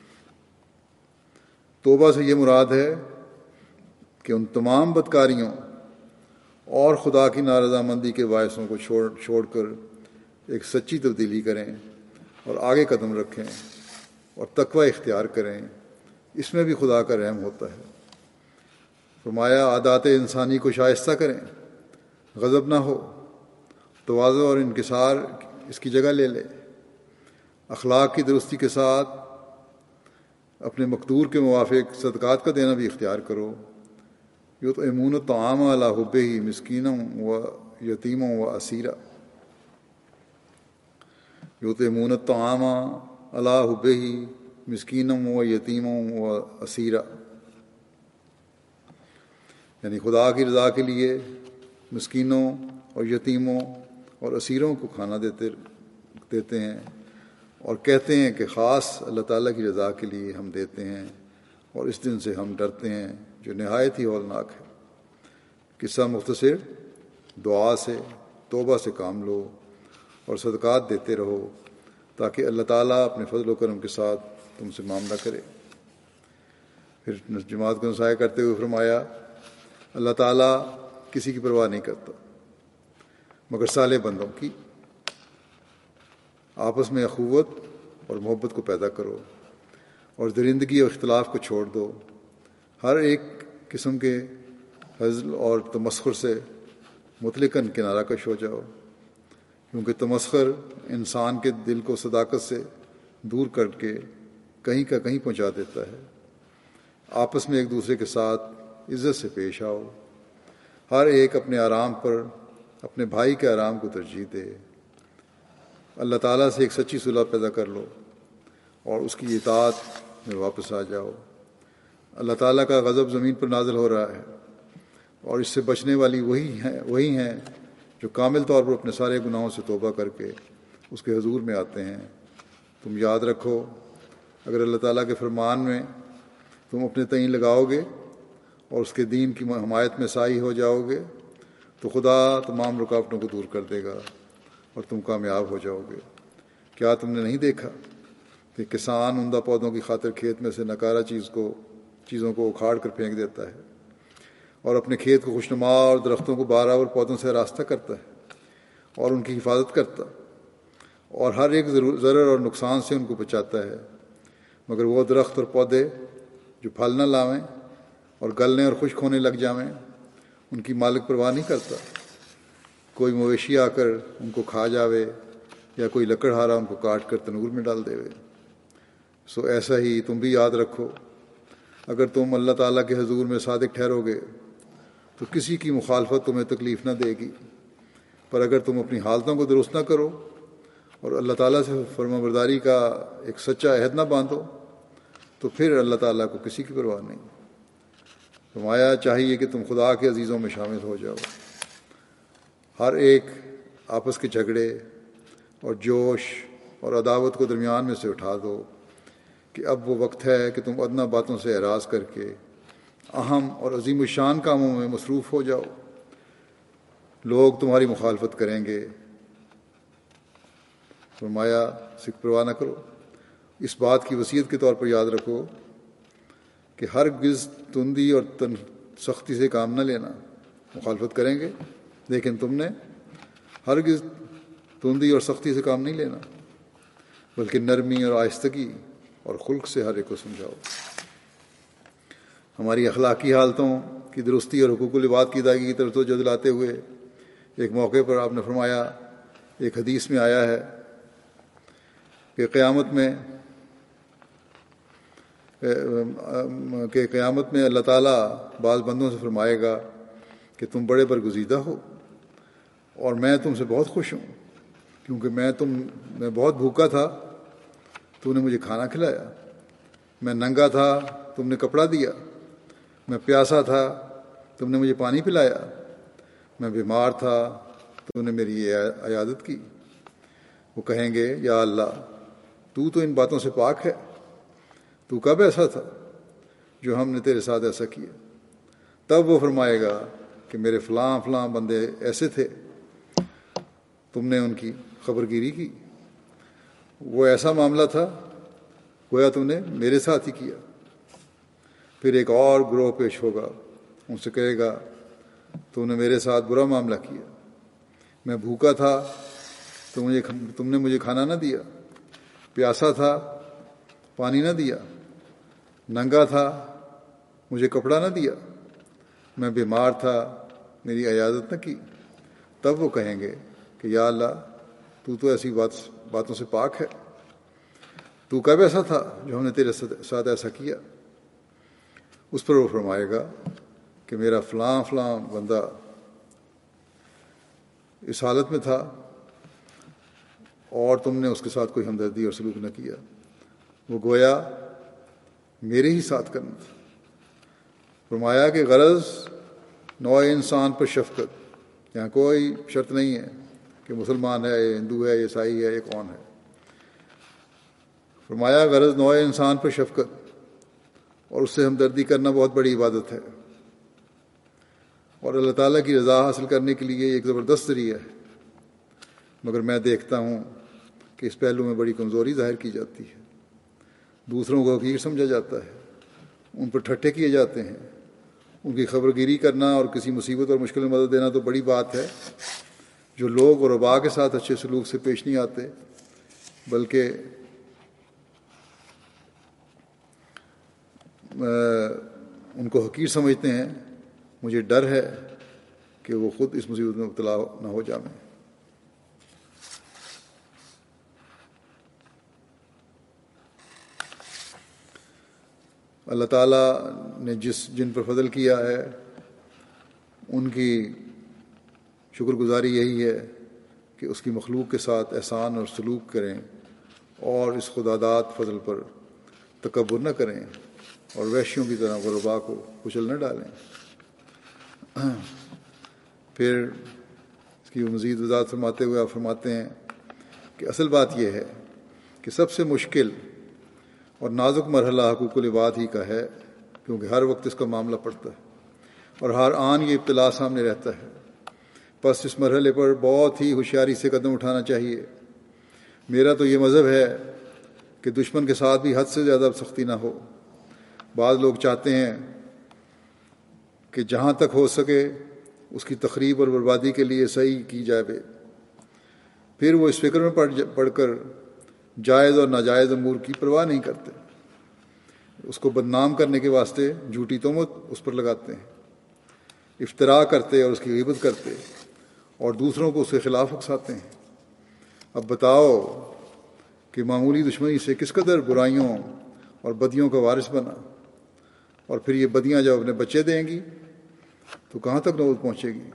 توبہ سے یہ مراد ہے کہ ان تمام بدکاریوں اور خدا کی نارضامندی کے باعثوں کو چھوڑ کر ایک سچی تبدیلی کریں اور آگے قدم رکھیں اور تقوی اختیار کریں۔ اس میں بھی خدا کا رحم ہوتا ہے۔ فرمایا عادات انسانی کو شائستہ کریں، غضب نہ ہو، تواضع اور انکسار اس کی جگہ لے لے، اخلاق کی درستی کے ساتھ اپنے مقدور کے موافق صدقات کا دینا بھی اختیار کرو۔ یطعمون الطعام علی حبہ مسکینا و یتیما و اسیرا، یطعمون الطعام علی حبہ مسکینا و یتیما و اسیرا، یعنی خدا کی رضا کے لیے مسکینوں اور یتیموں اور اسیروں کو کھانا دیتے ہیں اور کہتے ہیں کہ خاص اللہ تعالیٰ کی رضا کے لیے ہم دیتے ہیں اور اس دن سے ہم ڈرتے ہیں جو نہایت ہی ہولناک ہے۔ قصہ مختصر، دعا سے توبہ سے کام لو اور صدقات دیتے رہو تاکہ اللہ تعالیٰ اپنے فضل و کرم کے ساتھ تم سے معاملہ کرے۔ پھر جماعت کو نصیحت کرتے ہوئے فرمایا اللہ تعالیٰ کسی کی پرواہ نہیں کرتا مگر صالح بندوں کی۔ آپس میں اخوت اور محبت کو پیدا کرو اور درندگی اور اختلاف کو چھوڑ دو۔ ہر ایک قسم کے ہزل اور تمسخر سے مطلقاً کنارہ کش ہو جاؤ، کیونکہ تمسخر انسان کے دل کو صداقت سے دور کر کے کہیں کا کہیں پہنچا دیتا ہے۔ آپس میں ایک دوسرے کے ساتھ عزت سے پیش آؤ۔ ہر ایک اپنے آرام پر اپنے بھائی کے آرام کو ترجیح دے۔ اللہ تعالیٰ سے ایک سچی صلح پیدا کر لو اور اس کی اطاعت میں واپس آ جاؤ۔ اللہ تعالیٰ کا غضب زمین پر نازل ہو رہا ہے اور اس سے بچنے والی وہی ہیں جو کامل طور پر اپنے سارے گناہوں سے توبہ کر کے اس کے حضور میں آتے ہیں۔ تم یاد رکھو اگر اللہ تعالیٰ کے فرمان میں تم اپنے تعین لگاؤ گے اور اس کے دین کی حمایت میں سائی ہو جاؤ گے تو خدا تمام رکاوٹوں کو دور کر دے گا اور تم کامیاب ہو جاؤ گے۔ کیا تم نے نہیں دیکھا کہ کسان عمدہ پودوں کی خاطر کھیت میں سے ناکارہ چیزوں کو اکھاڑ کر پھینک دیتا ہے اور اپنے کھیت کو خوشنما اور درختوں کو بہراور پودوں سے آراستہ کرتا ہے اور ان کی حفاظت کرتا اور ہر ایک ضرر اور نقصان سے ان کو بچاتا ہے، مگر وہ درخت اور پودے جو پھل نہ لاویں اور گلنے اور خشک ہونے لگ جاویں ان کی مالک پرواہ نہیں کرتا۔ کوئی مویشی آ کر ان کو کھا جاوے یا کوئی لکڑہارا ان کو کاٹ کر تنور میں ڈال دے۔ سو ایسا ہی تم بھی یاد رکھو اگر تم اللہ تعالیٰ کے حضور میں صادق ٹھہرو گے تو کسی کی مخالفت تمہیں تکلیف نہ دے گی، پر اگر تم اپنی حالتوں کو درست نہ کرو اور اللہ تعالیٰ سے فرما برداری کا ایک سچا عہد نہ باندھو تو پھر اللہ تعالیٰ کو کسی کی پرواہ نہیں۔ فرمایا چاہیے کہ تم خدا کے عزیزوں میں شامل ہو جاؤ۔ ہر ایک آپس کے جھگڑے اور جوش اور عداوت کو درمیان میں سے اٹھا دو کہ اب وہ وقت ہے کہ تم ادنیٰ باتوں سے اعراض کر کے اہم اور عظیم الشان کاموں میں مصروف ہو جاؤ۔ لوگ تمہاری مخالفت کریں گے، فرمایا اس کی پرواہ نہ کرو۔ اس بات کی وصیت کے طور پر یاد رکھو کہ ہرگز تندی اور سختی سے کام نہ لینا، مخالفت کریں گے لیکن تم نے ہرگز تندی اور سختی سے کام نہیں لینا، بلکہ نرمی اور آہستگی اور خلق سے ہر ایک کو سمجھاؤ۔ ہماری اخلاقی حالتوں کی درستی اور حقوق العباد کی ادائیگی کی طرف توجہ دلاتے ہوئے ایک موقع پر آپ نے فرمایا، ایک حدیث میں آیا ہے کہ قیامت میں اللہ تعالیٰ بعض بندوں سے فرمائے گا کہ تم بڑے برگزیدہ ہو اور میں تم سے بہت خوش ہوں، کیونکہ میں بہت بھوکا تھا، تو نے مجھے کھانا کھلایا، میں ننگا تھا، تم نے کپڑا دیا، میں پیاسا تھا، تم نے مجھے پانی پلایا، میں بیمار تھا، تو نے میری عیادت کی۔ وہ کہیں گے یا اللہ تو ان باتوں سے پاک ہے، تو کب ایسا تھا جو ہم نے تیرے ساتھ ایسا کیا؟ تب وہ فرمائے گا کہ میرے فلاں فلاں بندے ایسے تھے، تم نے ان کی خبر گیری کی، وہ ایسا معاملہ تھا گویا تم نے میرے ساتھ ہی کیا۔ پھر ایک اور گروہ پیش ہوگا، ان سے کہے گا تم نے میرے ساتھ برا معاملہ کیا، میں بھوکا تھا، تم نے مجھے کھانا نہ دیا، پیاسا تھا، پانی نہ دیا، ننگا تھا، مجھے کپڑا نہ دیا، میں بیمار تھا، میری عیادت نہ کی۔ تب وہ کہیں گے کہ یا اللہ تو ایسی باتوں سے پاک ہے، تو کب ایسا تھا جو ہم نے تیرے ساتھ ایسا کیا؟ اس پر وہ فرمائے گا کہ میرا فلاں فلاں بندہ اس حالت میں تھا اور تم نے اس کے ساتھ کوئی ہمدردی اور سلوک نہ کیا، وہ گویا میرے ہی ساتھ کرنا تھا۔ فرمایا کہ غرض نوع انسان پر شفقت، یہاں کوئی شرط نہیں ہے کہ مسلمان ہے، یہ ہندو ہے، یہ عیسائی ہے، یہ کون ہے۔ فرمایا غرض نوع انسان پر شفقت اور اس سے ہمدردی کرنا بہت بڑی عبادت ہے، اور اللہ تعالیٰ کی رضا حاصل کرنے کے لیے ایک زبردست ذریعہ ہے، مگر میں دیکھتا ہوں کہ اس پہلو میں بڑی کمزوری ظاہر کی جاتی ہے۔ دوسروں کو حقیر سمجھا جاتا ہے، ان پر ٹھٹھے کیے جاتے ہیں، ان کی خبر گیری کرنا اور کسی مصیبت اور مشکل میں مدد دینا تو بڑی بات ہے۔ جو لوگ اور وبا کے ساتھ اچھے سلوک سے پیش نہیں آتے بلکہ ان کو حقیر سمجھتے ہیں، مجھے ڈر ہے کہ وہ خود اس مصیبت میں مبتلا نہ ہو جائیں۔ اللہ تعالیٰ نے جن پر فضل کیا ہے ان کی شکر گزاری یہی ہے کہ اس کی مخلوق کے ساتھ احسان اور سلوک کریں اور اس خداداد فضل پر تکبر نہ کریں اور وحشیوں کی طرح غربا کو کچل نہ ڈالیں۔ پھر اس کی مزید وضاحت فرماتے ہوئے آپ فرماتے ہیں کہ اصل بات یہ ہے کہ سب سے مشکل اور نازک مرحلہ حقوق العباد ہی کا ہے، کیونکہ ہر وقت اس کا معاملہ پڑتا ہے اور ہر آن یہ ابتلا سامنے رہتا ہے۔ بس اس مرحلے پر بہت ہی ہوشیاری سے قدم اٹھانا چاہیے۔ میرا تو یہ مذہب ہے کہ دشمن کے ساتھ بھی حد سے زیادہ سختی نہ ہو۔ بعض لوگ چاہتے ہیں کہ جہاں تک ہو سکے اس کی تخریب اور بربادی کے لیے صحیح کی جائے، پھر وہ اس فکر میں پڑھ کر جائز اور ناجائز امور کی پرواہ نہیں کرتے، اس کو بدنام کرنے کے واسطے جھوٹی تہمت اس پر لگاتے ہیں، افتراء کرتے اور اس کی غیبت کرتے اور دوسروں کو اس کے خلاف اکساتے ہیں۔ اب بتاؤ کہ معمولی دشمنی سے کس قدر برائیوں اور بدیوں کا وارث بنا، اور پھر یہ بدیاں جب اپنے بچے دیں گی تو کہاں تک نوبت پہنچے گی۔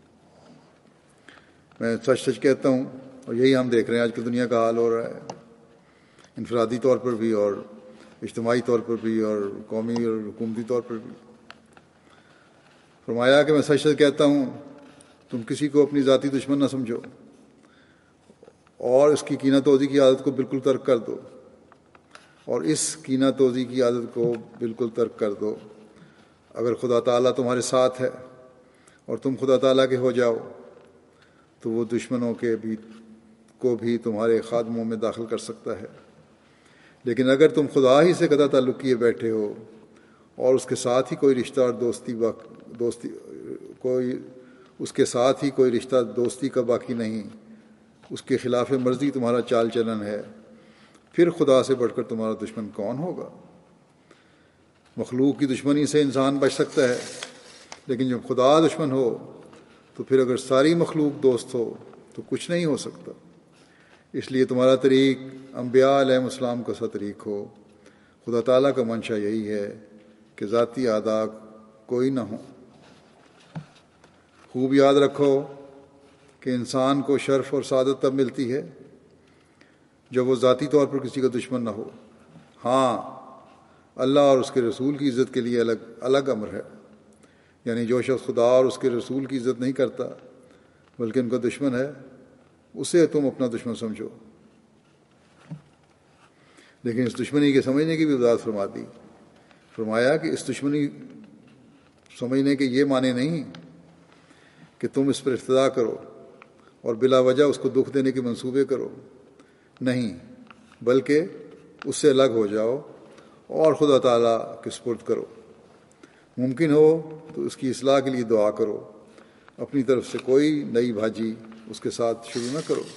میں سچ سچ کہتا ہوں، اور یہی ہم دیکھ رہے ہیں آج کل دنیا کا حال ہو رہا ہے، انفرادی طور پر بھی اور اجتماعی طور پر بھی اور قومی اور حکومتی طور پر بھی۔ فرمایا کہ میں سچ سچ کہتا ہوں، تم کسی کو اپنی ذاتی دشمن نہ سمجھو اور اس کی کینہ توزی کی عادت کو بالکل ترک کر دو، اور اس کینہ توزی کی عادت کو بالکل ترک کر دو۔ اگر خدا تعالیٰ تمہارے ساتھ ہے اور تم خدا تعالیٰ کے ہو جاؤ تو وہ دشمنوں کو بھی تمہارے خادموں میں داخل کر سکتا ہے، لیکن اگر تم خدا ہی سے قطع تعلق کیے بیٹھے ہو اور اس کے ساتھ ہی کوئی رشتہ اور اس کے ساتھ ہی کوئی رشتہ دوستی کا باقی نہیں، اس کے خلاف مرضی تمہارا چال چلن ہے، پھر خدا سے بڑھ کر تمہارا دشمن کون ہوگا؟ مخلوق کی دشمنی سے انسان بچ سکتا ہے، لیکن جب خدا دشمن ہو تو پھر اگر ساری مخلوق دوست ہو تو کچھ نہیں ہو سکتا۔ اس لیے تمہارا طریق انبیاء علیہ السلام کا سا طریق ہو۔ خدا تعالیٰ کا منشا یہی ہے کہ ذاتی اعداء کوئی نہ ہو۔ خوب یاد رکھو کہ انسان کو شرف اور سعادت تب ملتی ہے جب وہ ذاتی طور پر کسی کا دشمن نہ ہو۔ ہاں، اللہ اور اس کے رسول کی عزت کے لیے الگ امر ہے، یعنی جو شخص خدا اور اس کے رسول کی عزت نہیں کرتا بلکہ ان کا دشمن ہے، اسے تم اپنا دشمن سمجھو۔ لیکن اس دشمنی کے سمجھنے کی بھی وضاحت فرما دی۔ فرمایا کہ اس دشمنی سمجھنے کے یہ معنی نہیں کہ تم اس پر افتدا کرو اور بلا وجہ اس کو دکھ دینے کے منصوبے کرو، نہیں، بلکہ اس سے الگ ہو جاؤ اور خدا تعالیٰ کے سپرد کرو۔ ممکن ہو تو اس کی اصلاح کے لیے دعا کرو، اپنی طرف سے کوئی نئی بھاجی اس کے ساتھ شروع نہ کرو۔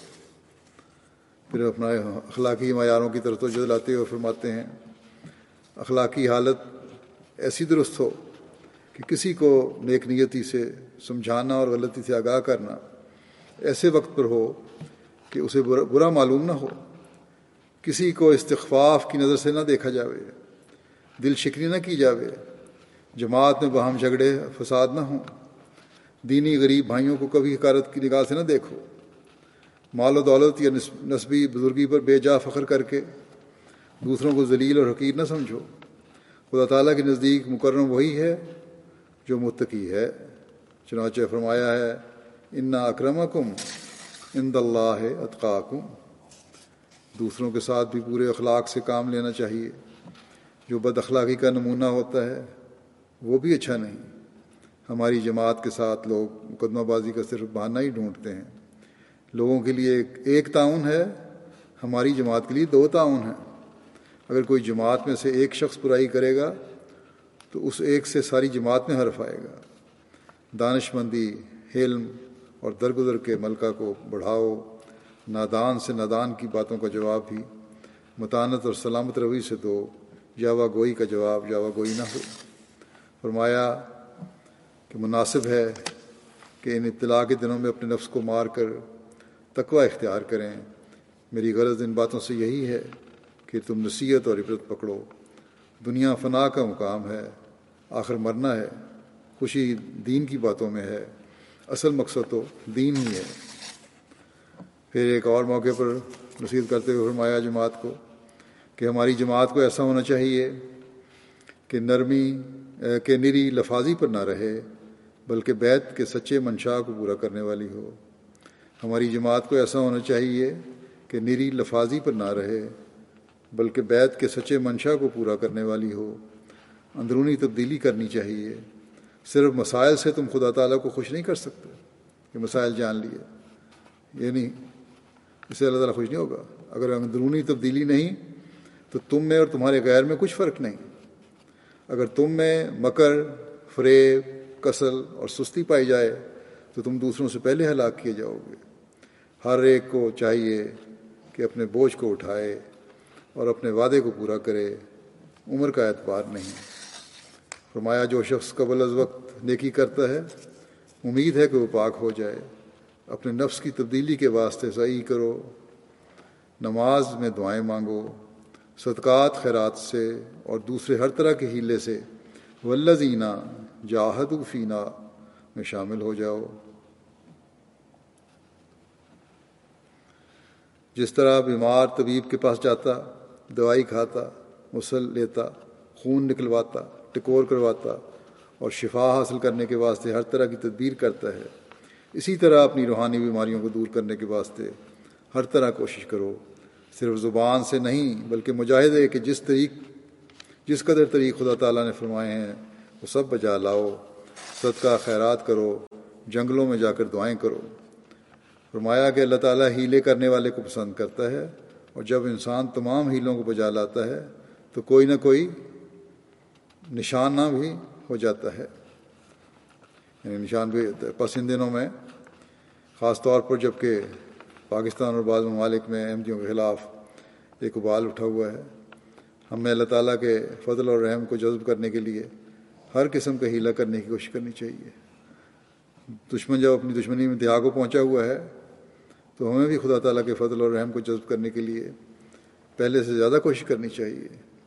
پھر اپنا اخلاقی معیاروں کی طرف توجہ دلاتے ہوئے فرماتے ہیں، اخلاقی حالت ایسی درست ہو کہ کسی کو نیک نیتی سے سمجھانا اور غلطی سے آگاہ کرنا ایسے وقت پر ہو کہ اسے برا معلوم نہ ہو، کسی کو استخفاف کی نظر سے نہ دیکھا جاوے، دل شکنی نہ کی جاوے، جماعت میں باہم جھگڑے فساد نہ ہوں، دینی غریب بھائیوں کو کبھی حقارت کی نگاہ سے نہ دیکھو، مال و دولت یا نسبی بزرگی پر بے جا فخر کر کے دوسروں کو ذلیل اور حقیر نہ سمجھو۔ خدا تعالیٰ کے نزدیک مکرم وہی ہے جو متقی ہے، چنانچہ فرمایا ہے، انا اکرمکم عند اللہ اتقاکم۔ دوسروں کے ساتھ بھی پورے اخلاق سے کام لینا چاہیے۔ جو بد اخلاقی کا نمونہ ہوتا ہے وہ بھی اچھا نہیں۔ ہماری جماعت کے ساتھ لوگ مقدمہ بازی کا صرف بہانہ ہی ڈھونڈتے ہیں۔ لوگوں کے لیے ایک تعاون ہے، ہماری جماعت کے لیے 2 تعاون ہیں۔ اگر کوئی جماعت میں سے ایک شخص برائی کرے گا تو اس ایک سے ساری جماعت میں حرف آئے گا۔ دانش مندی، حلم اور درگزر کے ملکہ کو بڑھاؤ، نادان سے نادان کی باتوں کا جواب بھی متانت اور سلامت روی سے دو، جاوا گوئی کا جواب جاوا گوئی نہ ہو۔ فرمایا کہ مناسب ہے کہ ان ابتلا کے دنوں میں اپنے نفس کو مار کر تقوی اختیار کریں۔ میری غرض ان باتوں سے یہی ہے کہ تم نصیحت اور عبرت پکڑو۔ دنیا فنا کا مقام ہے، آخر مرنا ہے، خوشی دین کی باتوں میں ہے، اصل مقصد تو دین ہی ہے۔ پھر ایک اور موقع پر نصیحت کرتے ہوئے فرمایا جماعت کو کہ ہماری جماعت کو ایسا ہونا چاہیے کہ نری لفاظی پر نہ رہے بلکہ بیت کے سچے منشا کو پورا کرنے والی ہو۔ ہماری جماعت کو ایسا ہونا چاہیے کہ نری لفاظی پر نہ رہے بلکہ بیت کے سچے منشا کو پورا کرنے والی ہو۔ اندرونی تبدیلی کرنی چاہیے۔ صرف مسائل سے تم خدا تعالیٰ کو خوش نہیں کر سکتے کہ مسائل جان لیے، یہ نہیں، اس سے اللہ تعالیٰ خوش نہیں ہوگا۔ اگر اندرونی تبدیلی نہیں تو تم میں اور تمہارے غیر میں کچھ فرق نہیں۔ اگر تم میں مکر، فریب، کسل اور سستی پائی جائے تو تم دوسروں سے پہلے ہلاک کیے جاؤ گے۔ ہر ایک کو چاہیے کہ اپنے بوجھ کو اٹھائے اور اپنے وعدے کو پورا کرے، عمر کا اعتبار نہیں۔ فرمایا جو شخص قبل از وقت نیکی کرتا ہے امید ہے کہ وہ پاک ہو جائے۔ اپنے نفس کی تبدیلی کے واسطے سعی کرو، نماز میں دعائیں مانگو، صدقات خیرات سے اور دوسرے ہر طرح کے ہیلے سے والذین جاہدوا فینا میں شامل ہو جاؤ۔ جس طرح بیمار طبیب کے پاس جاتا، دوائی کھاتا، مسل لیتا، خون نکلواتا، ٹکور کرواتا اور شفا حاصل کرنے کے واسطے ہر طرح کی تدبیر کرتا ہے، اسی طرح اپنی روحانی بیماریوں کو دور کرنے کے واسطے ہر طرح کوشش کرو۔ صرف زبان سے نہیں بلکہ مجاہدے کہ جس قدر طریق خدا تعالیٰ نے فرمائے ہیں وہ سب بجا لاؤ۔ صدقہ خیرات کرو، جنگلوں میں جا کر دعائیں کرو۔ فرمایا کہ اللہ تعالیٰ ہیلے کرنے والے کو پسند کرتا ہے، اور جب انسان تمام ہیلوں کو بجا لاتا ہے تو کوئی نہ کوئی نشانہ بھی ہو جاتا ہے، یعنی نشان بھی ہوتا ہے۔ پس ان دنوں میں خاص طور پر جب کہ پاکستان اور بعض ممالک میں احمدیوں کے خلاف ایک ابال اٹھا ہوا ہے، ہمیں اللہ تعالیٰ کے فضل اور رحم کو جذب کرنے کے لیے ہر قسم کا ہیلہ کرنے کی کوشش کرنی چاہیے۔ دشمن جب اپنی دشمنی میں انتہا کو پہنچا ہوا ہے تو ہمیں بھی خدا تعالیٰ کے فضل اور رحم کو جذب کرنے کے لیے پہلے سے زیادہ کوشش کرنی چاہیے۔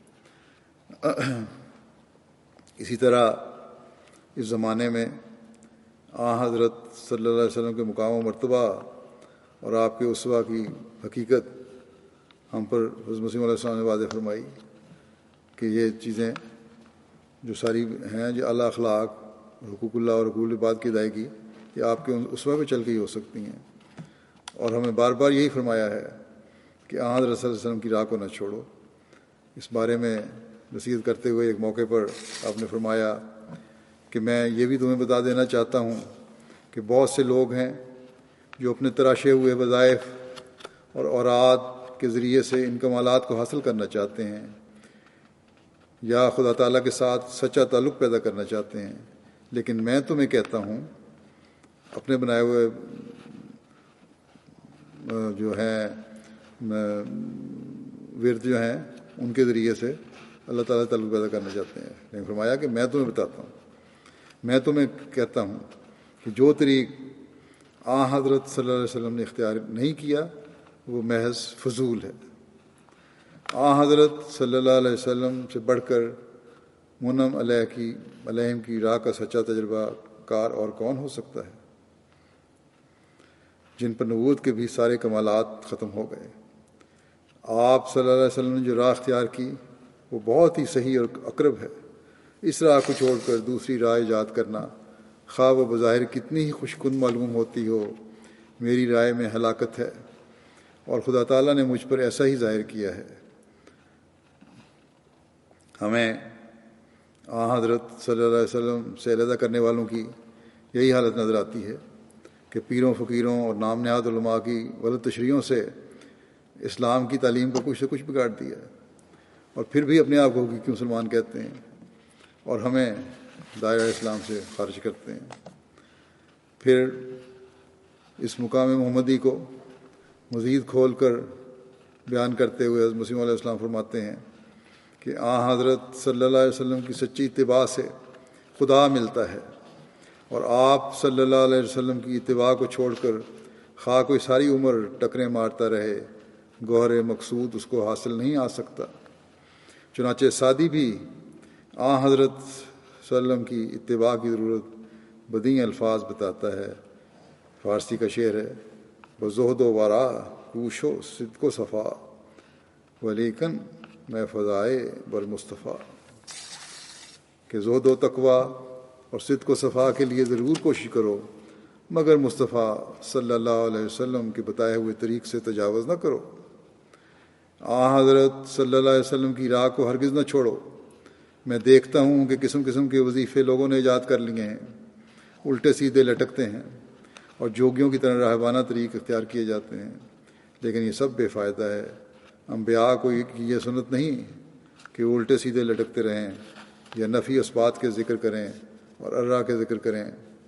اسی طرح اس زمانے میں حضرت صلی اللہ علیہ وسلم کے مقام و مرتبہ اور آپ کے اسوہ کی حقیقت ہم پر حضرت مسیح علیہ السلام نے واضح فرمائی کہ یہ چیزیں جو ساری ہیں، جو اعلیٰ اخلاق، حقوق اللہ اور حقوق العباد کی ادائیگی، یہ آپ کے اسوہ پہ چل کے ہی ہو سکتی ہیں۔ اور ہمیں بار بار یہی فرمایا ہے کہ حضرت صلی اللہ علیہ وسلم کی راہ کو نہ چھوڑو۔ اس بارے میں نصیحت کرتے ہوئے ایک موقع پر آپ نے فرمایا کہ میں یہ بھی تمہیں بتا دینا چاہتا ہوں کہ بہت سے لوگ ہیں جو اپنے تراشے ہوئے وظائف اور اوراد کے ذریعے سے ان کمالات کو حاصل کرنا چاہتے ہیں یا خدا تعالیٰ کے ساتھ سچا تعلق پیدا کرنا چاہتے ہیں، لیکن میں تمہیں کہتا ہوں اپنے بنائے ہوئے جو ہیں ورد جو ہیں ان کے ذریعے سے اللہ تعالیٰ تعلق پیدا کرنا چاہتے ہیں، لیکن فرمایا کہ میں تمہیں بتاتا ہوں، میں تمہیں کہتا ہوں کہ جو طریق حضرت صلی اللہ علیہ وسلم نے اختیار نہیں کیا وہ محض فضول ہے۔ حضرت صلی اللہ علیہ وسلم سے بڑھ کر منعم علیہم کی راہ کا سچا تجربہ کار اور کون ہو سکتا ہے، جن پر نبوت کے بھی سارے کمالات ختم ہو گئے۔ آپ صلی اللہ علیہ وسلم نے جو راہ اختیار کی وہ بہت ہی صحیح اور اقرب ہے۔ اس راہ کو چھوڑ کر دوسری راہ ایجاد کرنا، خواہ و بظاہر کتنی ہی خوش کن معلوم ہوتی ہو، میری رائے میں ہلاکت ہے، اور خدا تعالیٰ نے مجھ پر ایسا ہی ظاہر کیا ہے۔ ہمیں حضرت صلی اللہ علیہ وسلم سے علیحدہ کرنے والوں کی یہی حالت نظر آتی ہے کہ پیروں فقیروں اور نام نہاد علماء کی غلط تشریحوں سے اسلام کی تعلیم کو کچھ سے کچھ بگاڑ دیا ہے، اور پھر بھی اپنے آپ کو حقیقی مسلمان کہتے ہیں اور ہمیں دائرہ اسلام سے خارج کرتے ہیں۔ پھر اس مقام محمدی کو مزید کھول کر بیان کرتے ہوئے حضرت مسیح علیہ السلام فرماتے ہیں کہ حضرت صلی اللہ علیہ وسلم کی سچی اتباع سے خدا ملتا ہے، اور آپ صلی اللہ علیہ وسلم کی اتباع کو چھوڑ کر خواہ کوئی ساری عمر ٹکریں مارتا رہے، گوہر مقصود اس کو حاصل نہیں آ سکتا۔ چنانچہ سعدی بھی حضرت صلی اللہ علیہ وسلم کی اتباع کی ضرورت بدیع الفاظ بتاتا ہے۔ فارسی کا شعر ہے، بزہد و ورا کوش و صدق و صفا ولیکن میں فضائے بر مصطفیٰ، کہ زہد و تقوی اور صدق و صفا کے لیے ضرور کوشش کرو، مگر مصطفیٰ صلی اللہ علیہ وسلم کے بتائے ہوئے طریق سے تجاوز نہ کرو۔ حضرت صلی اللہ علیہ وسلم کی راہ کو ہرگز نہ چھوڑو۔ میں دیکھتا ہوں کہ قسم قسم کے وظیفے لوگوں نے ایجاد کر لیے ہیں، الٹے سیدھے لٹکتے ہیں اور جوگیوں کی طرح راہبانہ طریق اختیار کیے جاتے ہیں، لیکن یہ سب بے فائدہ ہے۔ انبیاء کو یہ سنت نہیں کہ وہ الٹے سیدھے لٹکتے رہیں یا نفی اثبات کے ذکر کریں اور ارا کے ذکر کریں۔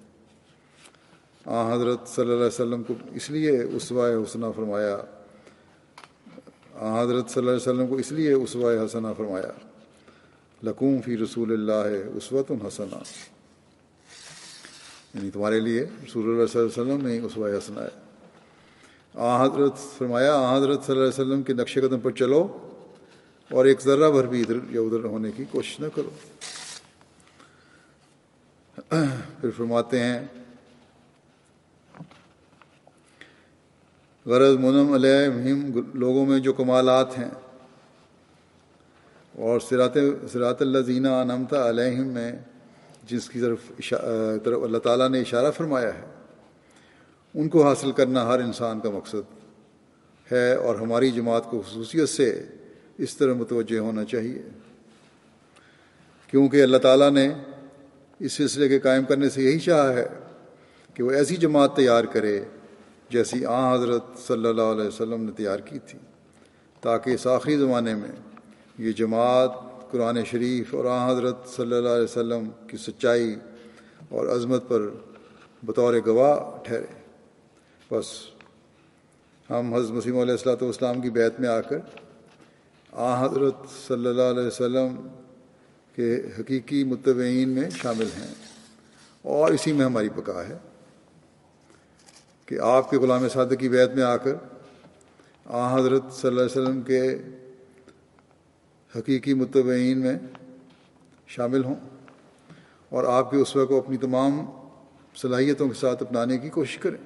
حضرت صلی اللہ علیہ وسلم کو اس لیے اسوہ حسنہ فرمایا، حضرت صلی اللہ علیہ وسلم کو اس لیے اسوہ حسنہ فرمایا، لکم فی رسول اللہ اسوۃ حسنہ، یعنی تمہارے لیے رسول اللہ صلی اللہ علیہ وسلم میں اسوہ حسنہ ہے۔ حضرت فرمایا، حضرت صلی اللہ علیہ وسلم کے نقش قدم پر چلو اور ایک ذرہ بھر بھی ادھر یا ادھر ہونے کی کوشش نہ کرو۔ پھر فرماتے ہیں، غرض منعم علیہم لوگوں میں جو کمالات ہیں اور صراط الذین انعمت علیہم میں جس کی طرف اللہ تعالیٰ نے اشارہ فرمایا ہے، ان کو حاصل کرنا ہر انسان کا مقصد ہے، اور ہماری جماعت کو خصوصیت سے اس طرح متوجہ ہونا چاہیے، کیونکہ اللہ تعالیٰ نے اس سلسلے کے قائم کرنے سے یہی چاہا ہے کہ وہ ایسی جماعت تیار کرے جیسی حضرت صلی اللہ علیہ وسلم نے تیار کی تھی، تاکہ اس آخری زمانے میں یہ جماعت قرآن شریف اور آن حضرت صلی اللہ علیہ وسلم کی سچائی اور عظمت پر بطور گواہ ٹھہرے۔ بس ہم حضرت مسیح علیہ الصلوۃ والسلام کی بیعت میں آ کر آن حضرت صلی اللہ علیہ وسلم کے حقیقی متبعین میں شامل ہیں، اور اسی میں ہماری بقا ہے کہ آپ کے غلام صادق کی بیعت میں آ کر آن حضرت صلی اللہ علیہ وسلم کے حقیقی متبعین میں شامل ہوں اور آپ کے اسوہ کو اپنی تمام صلاحیتوں کے ساتھ اپنانے کی کوشش کریں،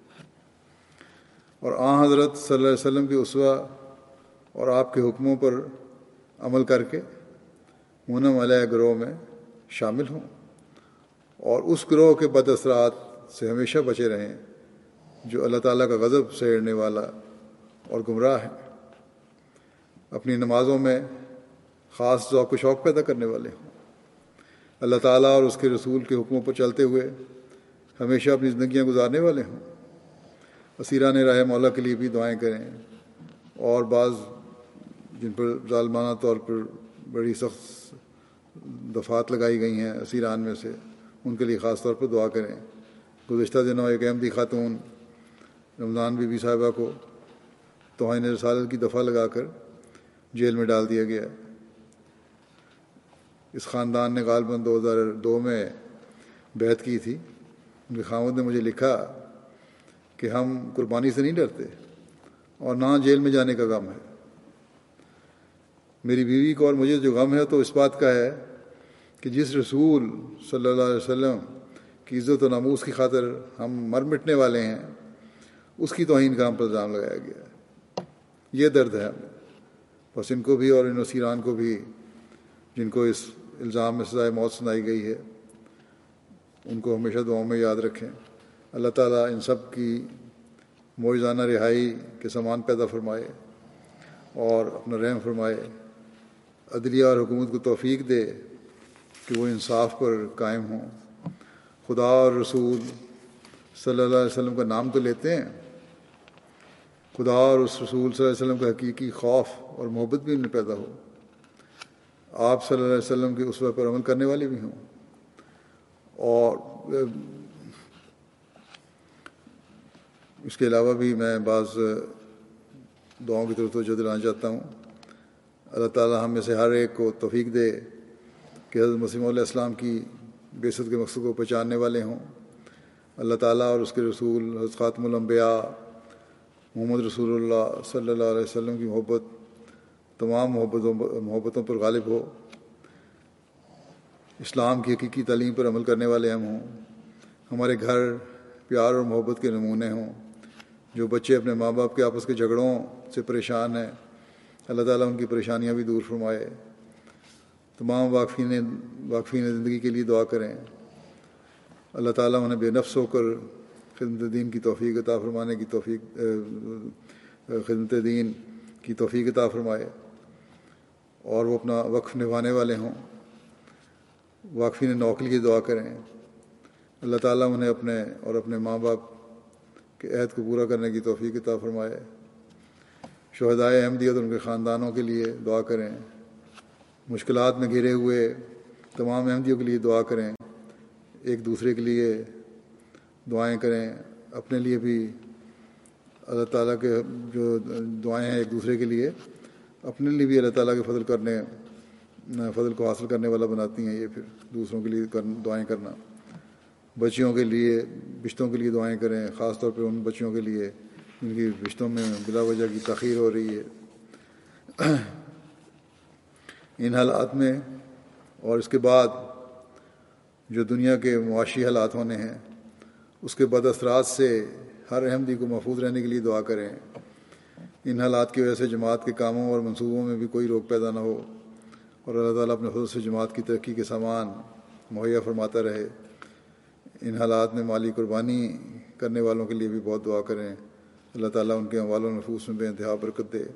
اور آن حضرت صلی اللہ علیہ وسلم کے اسوہ اور آپ کے حکموں پر عمل کر کے منم علیہ گروہ میں شامل ہوں، اور اس گروہ کے بد اثرات سے ہمیشہ بچے رہیں جو اللہ تعالیٰ کا غضب سہرنے والا اور گمراہ ہے، اپنی نمازوں میں خاص ذوق و شوق پیدا کرنے والے ہوں، اللہ تعالیٰ اور اس کے رسول کے حکموں پر چلتے ہوئے ہمیشہ اپنی زندگیاں گزارنے والے ہوں، اسیران راہ مولا کے لیے بھی دعائیں کریں، اور بعض جن پر ظالمانہ طور پر بڑی سخت دفعات لگائی گئی ہیں اسیران میں سے، ان کے لیے خاص طور پر دعا کریں۔ گزشتہ دنوں ایک احمدی خاتون رمضان بی بی صاحبہ کو توہین رسالت کی دفعہ لگا کر جیل میں ڈال دیا گیا۔ اس خاندان نے غالباً 2002 میں بیعت کی تھی۔ ان کے خاوند نے مجھے لکھا کہ ہم قربانی سے نہیں ڈرتے اور نہ جیل میں جانے کا غم ہے۔ میری بیوی کو اور مجھے جو غم ہے تو اس بات کا ہے کہ جس رسول صلی اللہ علیہ وسلم کی عزت و ناموس کی خاطر ہم مر مٹنے والے ہیں، اس کی توہین کا ہم پر الزام لگایا گیا ہے۔ یہ درد ہے ہمیں۔ بس ان کو بھی اور ان اسیران کو بھی جن کو اس الزام میں سزائے موت سنائی گئی ہے، ان کو ہمیشہ دعاؤں میں یاد رکھیں۔ اللہ تعالیٰ ان سب کی معجزانہ رہائی کے سامان پیدا فرمائے اور اپنا رحم فرمائے، عدلیہ اور حکومت کو توفیق دے کہ وہ انصاف پر قائم ہوں۔ خدا اور رسول صلی اللہ علیہ وسلم کا نام تو لیتے ہیں، خدا اور اس رسول صلی اللہ علیہ وسلم کا حقیقی خوف اور محبت بھی ان میں پیدا ہو، آپ صلی اللہ علیہ وسلم کے اسوہ پر عمل کرنے والے بھی ہوں، اور اس کے علاوہ بھی میں بعض دعاؤں کی طرف توجہ دلانا چاہتا ہوں۔ اللہ تعالیٰ ہم میں سے ہر ایک کو توفیق دے کہ حضرت مسیح علیہ السلام کی بعثت کے مقصد کو پہچاننے والے ہوں۔ اللہ تعالیٰ اور اس کے رسول حضرت خاتم الانبیاء محمد رسول اللہ صلی اللہ علیہ وسلم کی محبت تمام محبتوں پر غالب ہو، اسلام کی حقیقی تعلیم پر عمل کرنے والے ہم ہوں، ہمارے گھر پیار اور محبت کے نمونے ہوں، جو بچے اپنے ماں باپ کے آپس کے جھگڑوں سے پریشان ہیں اللہ تعالیٰ ان کی پریشانیاں بھی دور فرمائے۔ تمام واقفین زندگی کے لیے دعا کریں، اللہ تعالیٰ انہیں بے نفس ہو کر خدمت دین کی توفیق عطا فرمانے کی خدمت دین کی توفیق عطا فرمائے، اور وہ اپنا وقف نبھانے والے ہوں۔ واقفین نو کے لیے دعا کریں، اللہ تعالیٰ انہیں اپنے اور اپنے ماں باپ کے عہد کو پورا کرنے کی توفیق عطا فرمائے۔ شہدائے احمدیت اور ان کے خاندانوں کے لیے دعا کریں، مشکلات میں گھرے ہوئے تمام احمدیوں کے لیے دعا کریں، ایک دوسرے کے لیے دعائیں کریں، اپنے لیے بھی اللہ تعالیٰ کے جو دعائیں ہیں ایک دوسرے کے لیے، اپنے لیے بھی اللہ تعالیٰ کے فضل کو حاصل کرنے والا بناتی ہیں۔ یہ پھر دوسروں کے لیے دعائیں کرنا، بچیوں کے لیے بشتوں کے لیے دعائیں کریں، خاص طور پہ ان بچیوں کے لیے جن کی بشتوں میں بلا وجہ کی تاخیر ہو رہی ہے۔ ان حالات میں اور اس کے بعد جو دنیا کے معاشی حالات ہونے ہیں، اس کے بد اثرات سے ہر احمدی کو محفوظ رہنے کے لیے دعا کریں۔ ان حالات کی وجہ سے جماعت کے کاموں اور منصوبوں میں بھی کوئی روک پیدا نہ ہو، اور اللہ تعالیٰ اپنے فضل سے جماعت کی ترقی کے سامان مہیا فرماتا رہے۔ ان حالات میں مالی قربانی کرنے والوں کے لیے بھی بہت دعا کریں، اللہ تعالیٰ ان کے اموال و نفوس میں بے انتہا برکت دے۔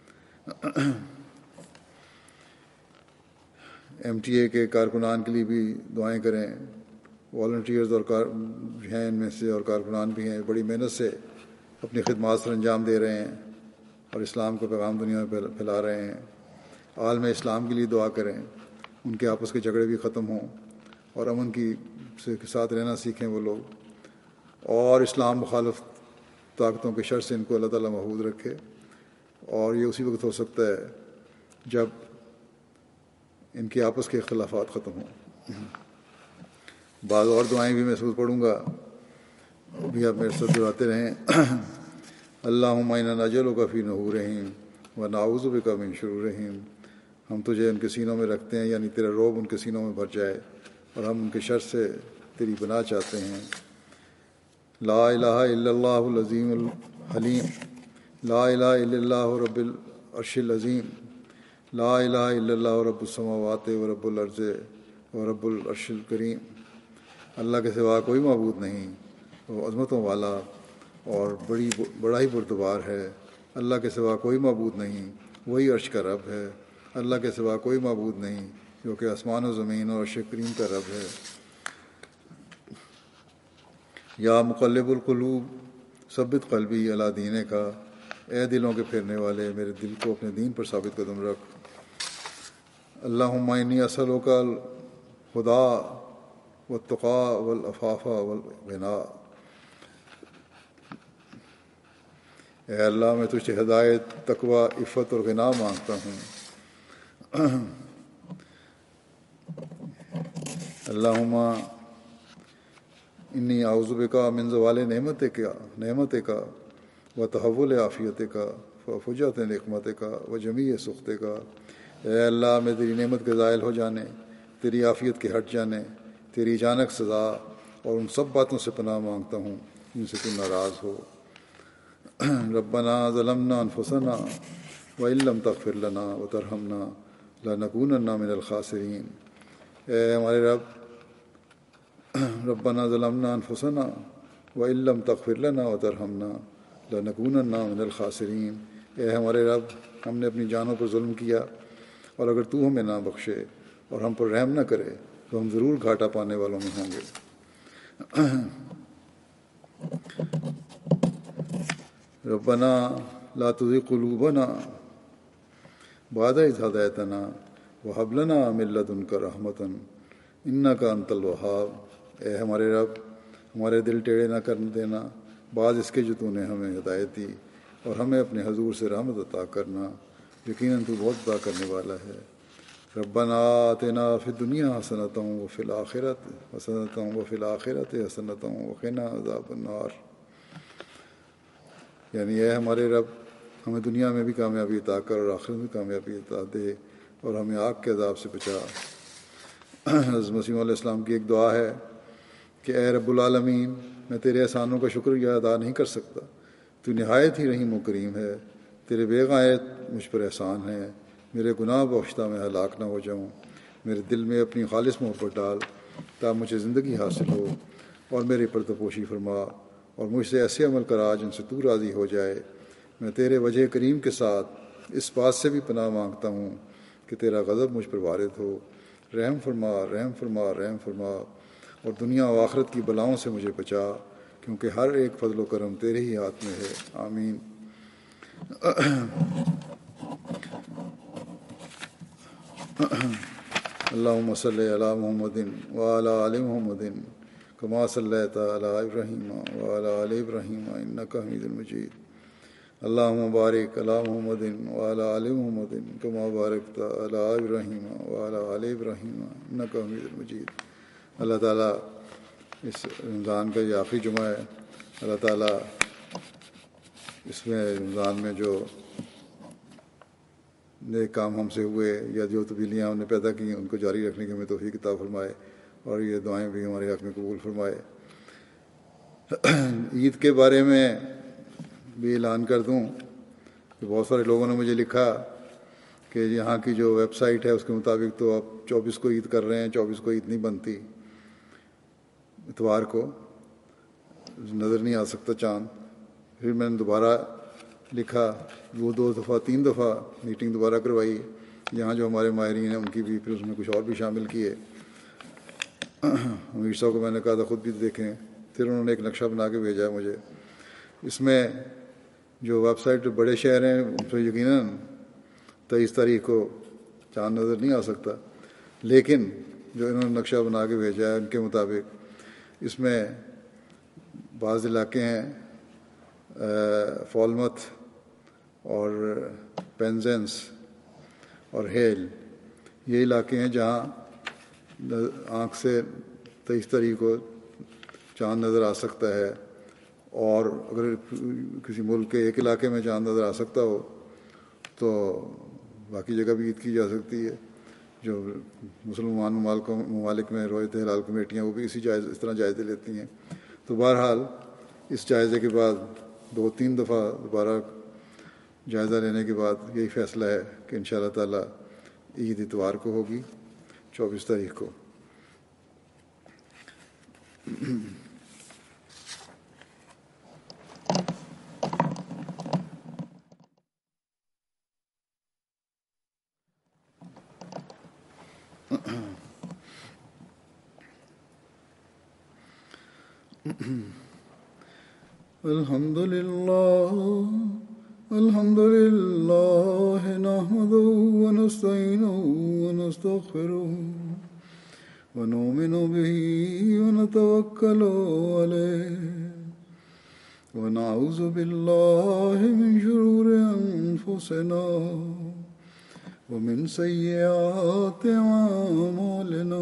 ایم ٹی اے کے کارکنان کے لیے بھی دعائیں کریں، والنٹیئرز اور ہیں ان میں سے، اور کارکنان بھی ہیں، بڑی محنت سے اپنی خدمات سر انجام دے رہے ہیں اور اسلام کا پیغام دنیا میں پھیلا رہے ہیں۔ عالم اسلام کے لیے دعا کریں، ان کے آپس کے جھگڑے بھی ختم ہوں اور امن کے ساتھ رہنا سیکھیں وہ لوگ، اور اسلام مخالف طاقتوں کے شر سے ان کو اللہ تعالیٰ محفوظ رکھے۔ اور یہ اسی وقت ہو سکتا ہے جب ان کے آپس کے اختلافات ختم ہوں۔ بعض اور دعائیں بھی محسوس پڑھوں گا، ابھی آپ میرے ساتھ دہراتے رہیں۔ اللہم انا نجعلک فی نحورہم ونعوذ بک من شرورہم، ہم تجھے ان کے سینوں میں رکھتے ہیں، یعنی تیرا رعب ان کے سینوں میں بھر جائے، اور ہم ان کے شر سے تیری پناہ چاہتے ہیں۔ لا الہ الا اللہ العظیم الحلیم، لا الہ الا اللہ رب العرش العظیم، لا الہ الا اللہ رب السماوات و رب الارض و رب العرش الکریم۔ اللہ کے سوا کوئی معبود نہیں، وہ عظمتوں والا اور بڑا ہی بردبار ہے۔ اللہ کے سوا کوئی معبود نہیں، وہی عرش کا رب ہے۔ اللہ کے سوا کوئی معبود نہیں جو کہ آسمان و زمین اور عرش کریم کا رب ہے۔ یا مقلب القلوب ثبت قلبی علی دینے کا، اے دلوں کے پھیرنے والے میرے دل کو اپنے دین پر ثابت قدم رکھ۔ اللہم انی اسألک الہدی والتقی والعفاف والغنی، اے اللہ میں تجھ سے ہدایت، تقوی، عفت اور غنا مانگتا ہوں۔ اللہم انی اعوذ بک من زوال نعمتک وتحول عافیتک وفجأۃ نقمتک وجمیع سخطک۔ اے اللہ میں تیری نعمت کے زائل ہو جانے، تیری عافیت کے ہٹ جانے، تیری اچانک سزا اور ان سب باتوں سے پناہ مانگتا ہوں جن سے تو ناراض ہو۔ ربنا ظلمنا انفسنا وان لم تغفر لنا وترحمنا لنکونن من الخاسرین۔ اے ہمارے رب، ربنا ظلمنا انفسنا وان لم تغفر لنا وترحمنا لنکونن من الخاسرین۔ اے ہمارے رب، ہم نے اپنی جانوں پر ظلم کیا، اور اگر تو ہمیں نہ بخشے اور ہم پر رحم نہ کرے تو ہم ضرور گھاٹا پانے والوں میں ہوں گے۔ ربنا لا تزغ قلوبنا بعد إذ هديتنا وهب لنا من لدنك رحمة إنك أنت الوهاب۔ اے ہمارے رب، ہمارے دل ٹیڑھے نہ کر دینا بعد اس کے جو تو نے ہمیں ہدایت دی، اور ہمیں اپنے حضور سے رحمت عطا کرنا، یقیناً تو بہت عطا کرنے والا ہے۔ ربنا آتنا فی الدنیا حسنۃ وفی الآخرۃ حسنۃ وفی الآخرۃ حسنۃ وقنا عذاب النار۔ یعنی اے ہمارے رب، ہمیں دنیا میں بھی کامیابی عطا کر اور آخرت میں کامیابی عطا دے، اور ہمیں آگ کے عذاب سے بچا۔ حضرت مسیح علیہ السلام کی ایک دعا ہے کہ اے رب العالمین، میں تیرے احسانوں کا شکریہ ادا نہیں کر سکتا، تو نہایت ہی رحیم و کریم ہے، تیرے بے غایت مجھ پر احسان ہے، میرے گناہ بخشتہ میں ہلاک نہ ہو جاؤں، میرے دل میں اپنی خالص محبت ڈال تاکہ مجھے زندگی حاصل ہو، اور میری پردپوشی فرما، اور مجھ سے ایسے عمل کرا جن سے تو راضی ہو جائے۔ میں تیرے وجہ کریم کے ساتھ اس بات سے بھی پناہ مانگتا ہوں کہ تیرا غضب مجھ پر وارد ہو۔ رحم فرما، رحم فرما، رحم فرما، اور دنیا و آخرت کی بلاؤں سے مجھے بچا، کیونکہ ہر ایک فضل و کرم تیرے ہی ہاتھ میں ہے۔ آمین۔ اللہم صلی علی محمد وعلی آل محمد کما صلیت علی ابراہیم وعلی آل ابراہیم انک حمید مجید۔ اللہم بارک علی محمد وعلی آل محمد کما بارکت علی ابراہیم وعلی آل ابراہیم انک حمید مجید۔ اللہ تعالیٰ اس رمضان کا یہ آخری جمعہ ہے، اللہ تعالیٰ اس میں رمضان میں جو نیک کام ہم سے ہوئے یا جو تبدیلیاں ہم نے پیدا کی ان کو جاری رکھنے کی ہمیں توفیق عطا فرمائے، اور یہ دعائیں بھی ہمارے حق میں قبول فرمائے۔ عید کے بارے میں بھی اعلان کر دوں کہ بہت سارے لوگوں نے مجھے لکھا کہ یہاں کی جو ویب سائٹ ہے اس کے مطابق تو آپ 24 کو عید کر رہے ہیں، 24 کو عید نہیں بنتی، اتوار کو نظر نہیں آ سکتا چاند۔ پھر میں نے دوبارہ لکھا، وہ 2 دفعہ 3 دفعہ میٹنگ دوبارہ کروائی، یہاں جو ہمارے ماہرین ہیں ان کی بھی، پھر اس میں کچھ اور بھی شامل کیے۔ امیر صاحب کو میں نے کہا تھا خود بھی دیکھیں، پھر انہوں نے ایک نقشہ بنا کے بھیجا ہے مجھے۔ اس میں جو ویب سائٹ بڑے شہر ہیں ان سے یقیناً 23 تاریخ کو चांद नज़र नहीं आ सकता। लेकिन जो इन्होंने नक्शा बना के भेजा है उनके मुताबिक इसमें बाज़ इलाके हैं, फॉलमथ और पेंजेंस और हेल, ये इलाके हैं जहाँ आँख से 23 तारीख को चाँद नज़र आ सकता है। और अगर किसी मुल्क के एक इलाके में चाँद नज़र आ सकता हो तो बाकी जगह भी ईद की जा सकती है। जो मुसलमान ममालिक में रोयत हिलाल कमेटियाँ वो भी इस तरह जायज़े लेती हैं। तो बहरहाल इस जायज़े के बाद 2-3 दफ़ा दोबारा जायज़ा लेने के बाद यही फ़ैसला है कि इंशाअल्लाह ताला ईद इतवार को होगी 24 तारीख को। अल्हम्दुलिल्लाह नहमदुहु व नस्तईनुहु व नस्तगफिरुहु व नुमिनु बिही व नतवक्कलु अलैहि व नऊज़ु बिल्लाहि मिन शुरूरि अनफुसिना व मिन सय्यिआति अअमालिना।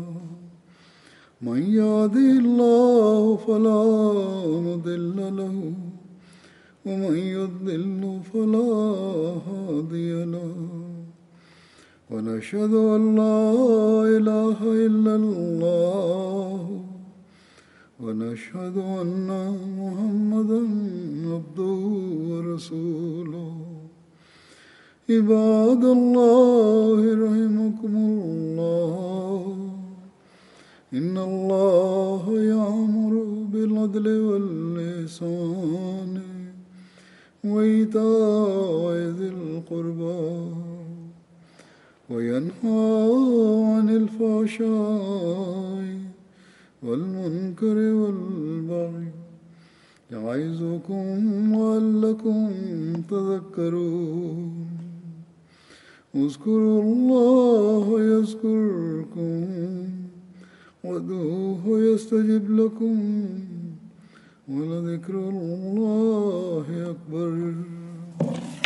मन यहदिहिल्लाहु फला मुदिल्ल लहु वमन युद्लिल्हु फला हादिय लहु वनशहदु अल्ला इलाहा इल्लल्लाह वनशहदु अन्ना मुहम्मदन अब्दुहु व रसूलुहु। इबादल्लाहि रहिमकुमुल्लाह इन्नल्लाह यअमुरु बिल अदलि वल इहसानि व ईताइ ज़िल क़ुर्बा व यन्हा अनिल फ़हशाइ वल मुनकरि वल बग़ि यइज़ुकुम लअल्लकुम तज़क्करून। उज़्कुरुल्लाह यज़्कुरुकुम वदऊहु यस्तजिब लकुम वलज़िक्रुल्लाहि अकबर।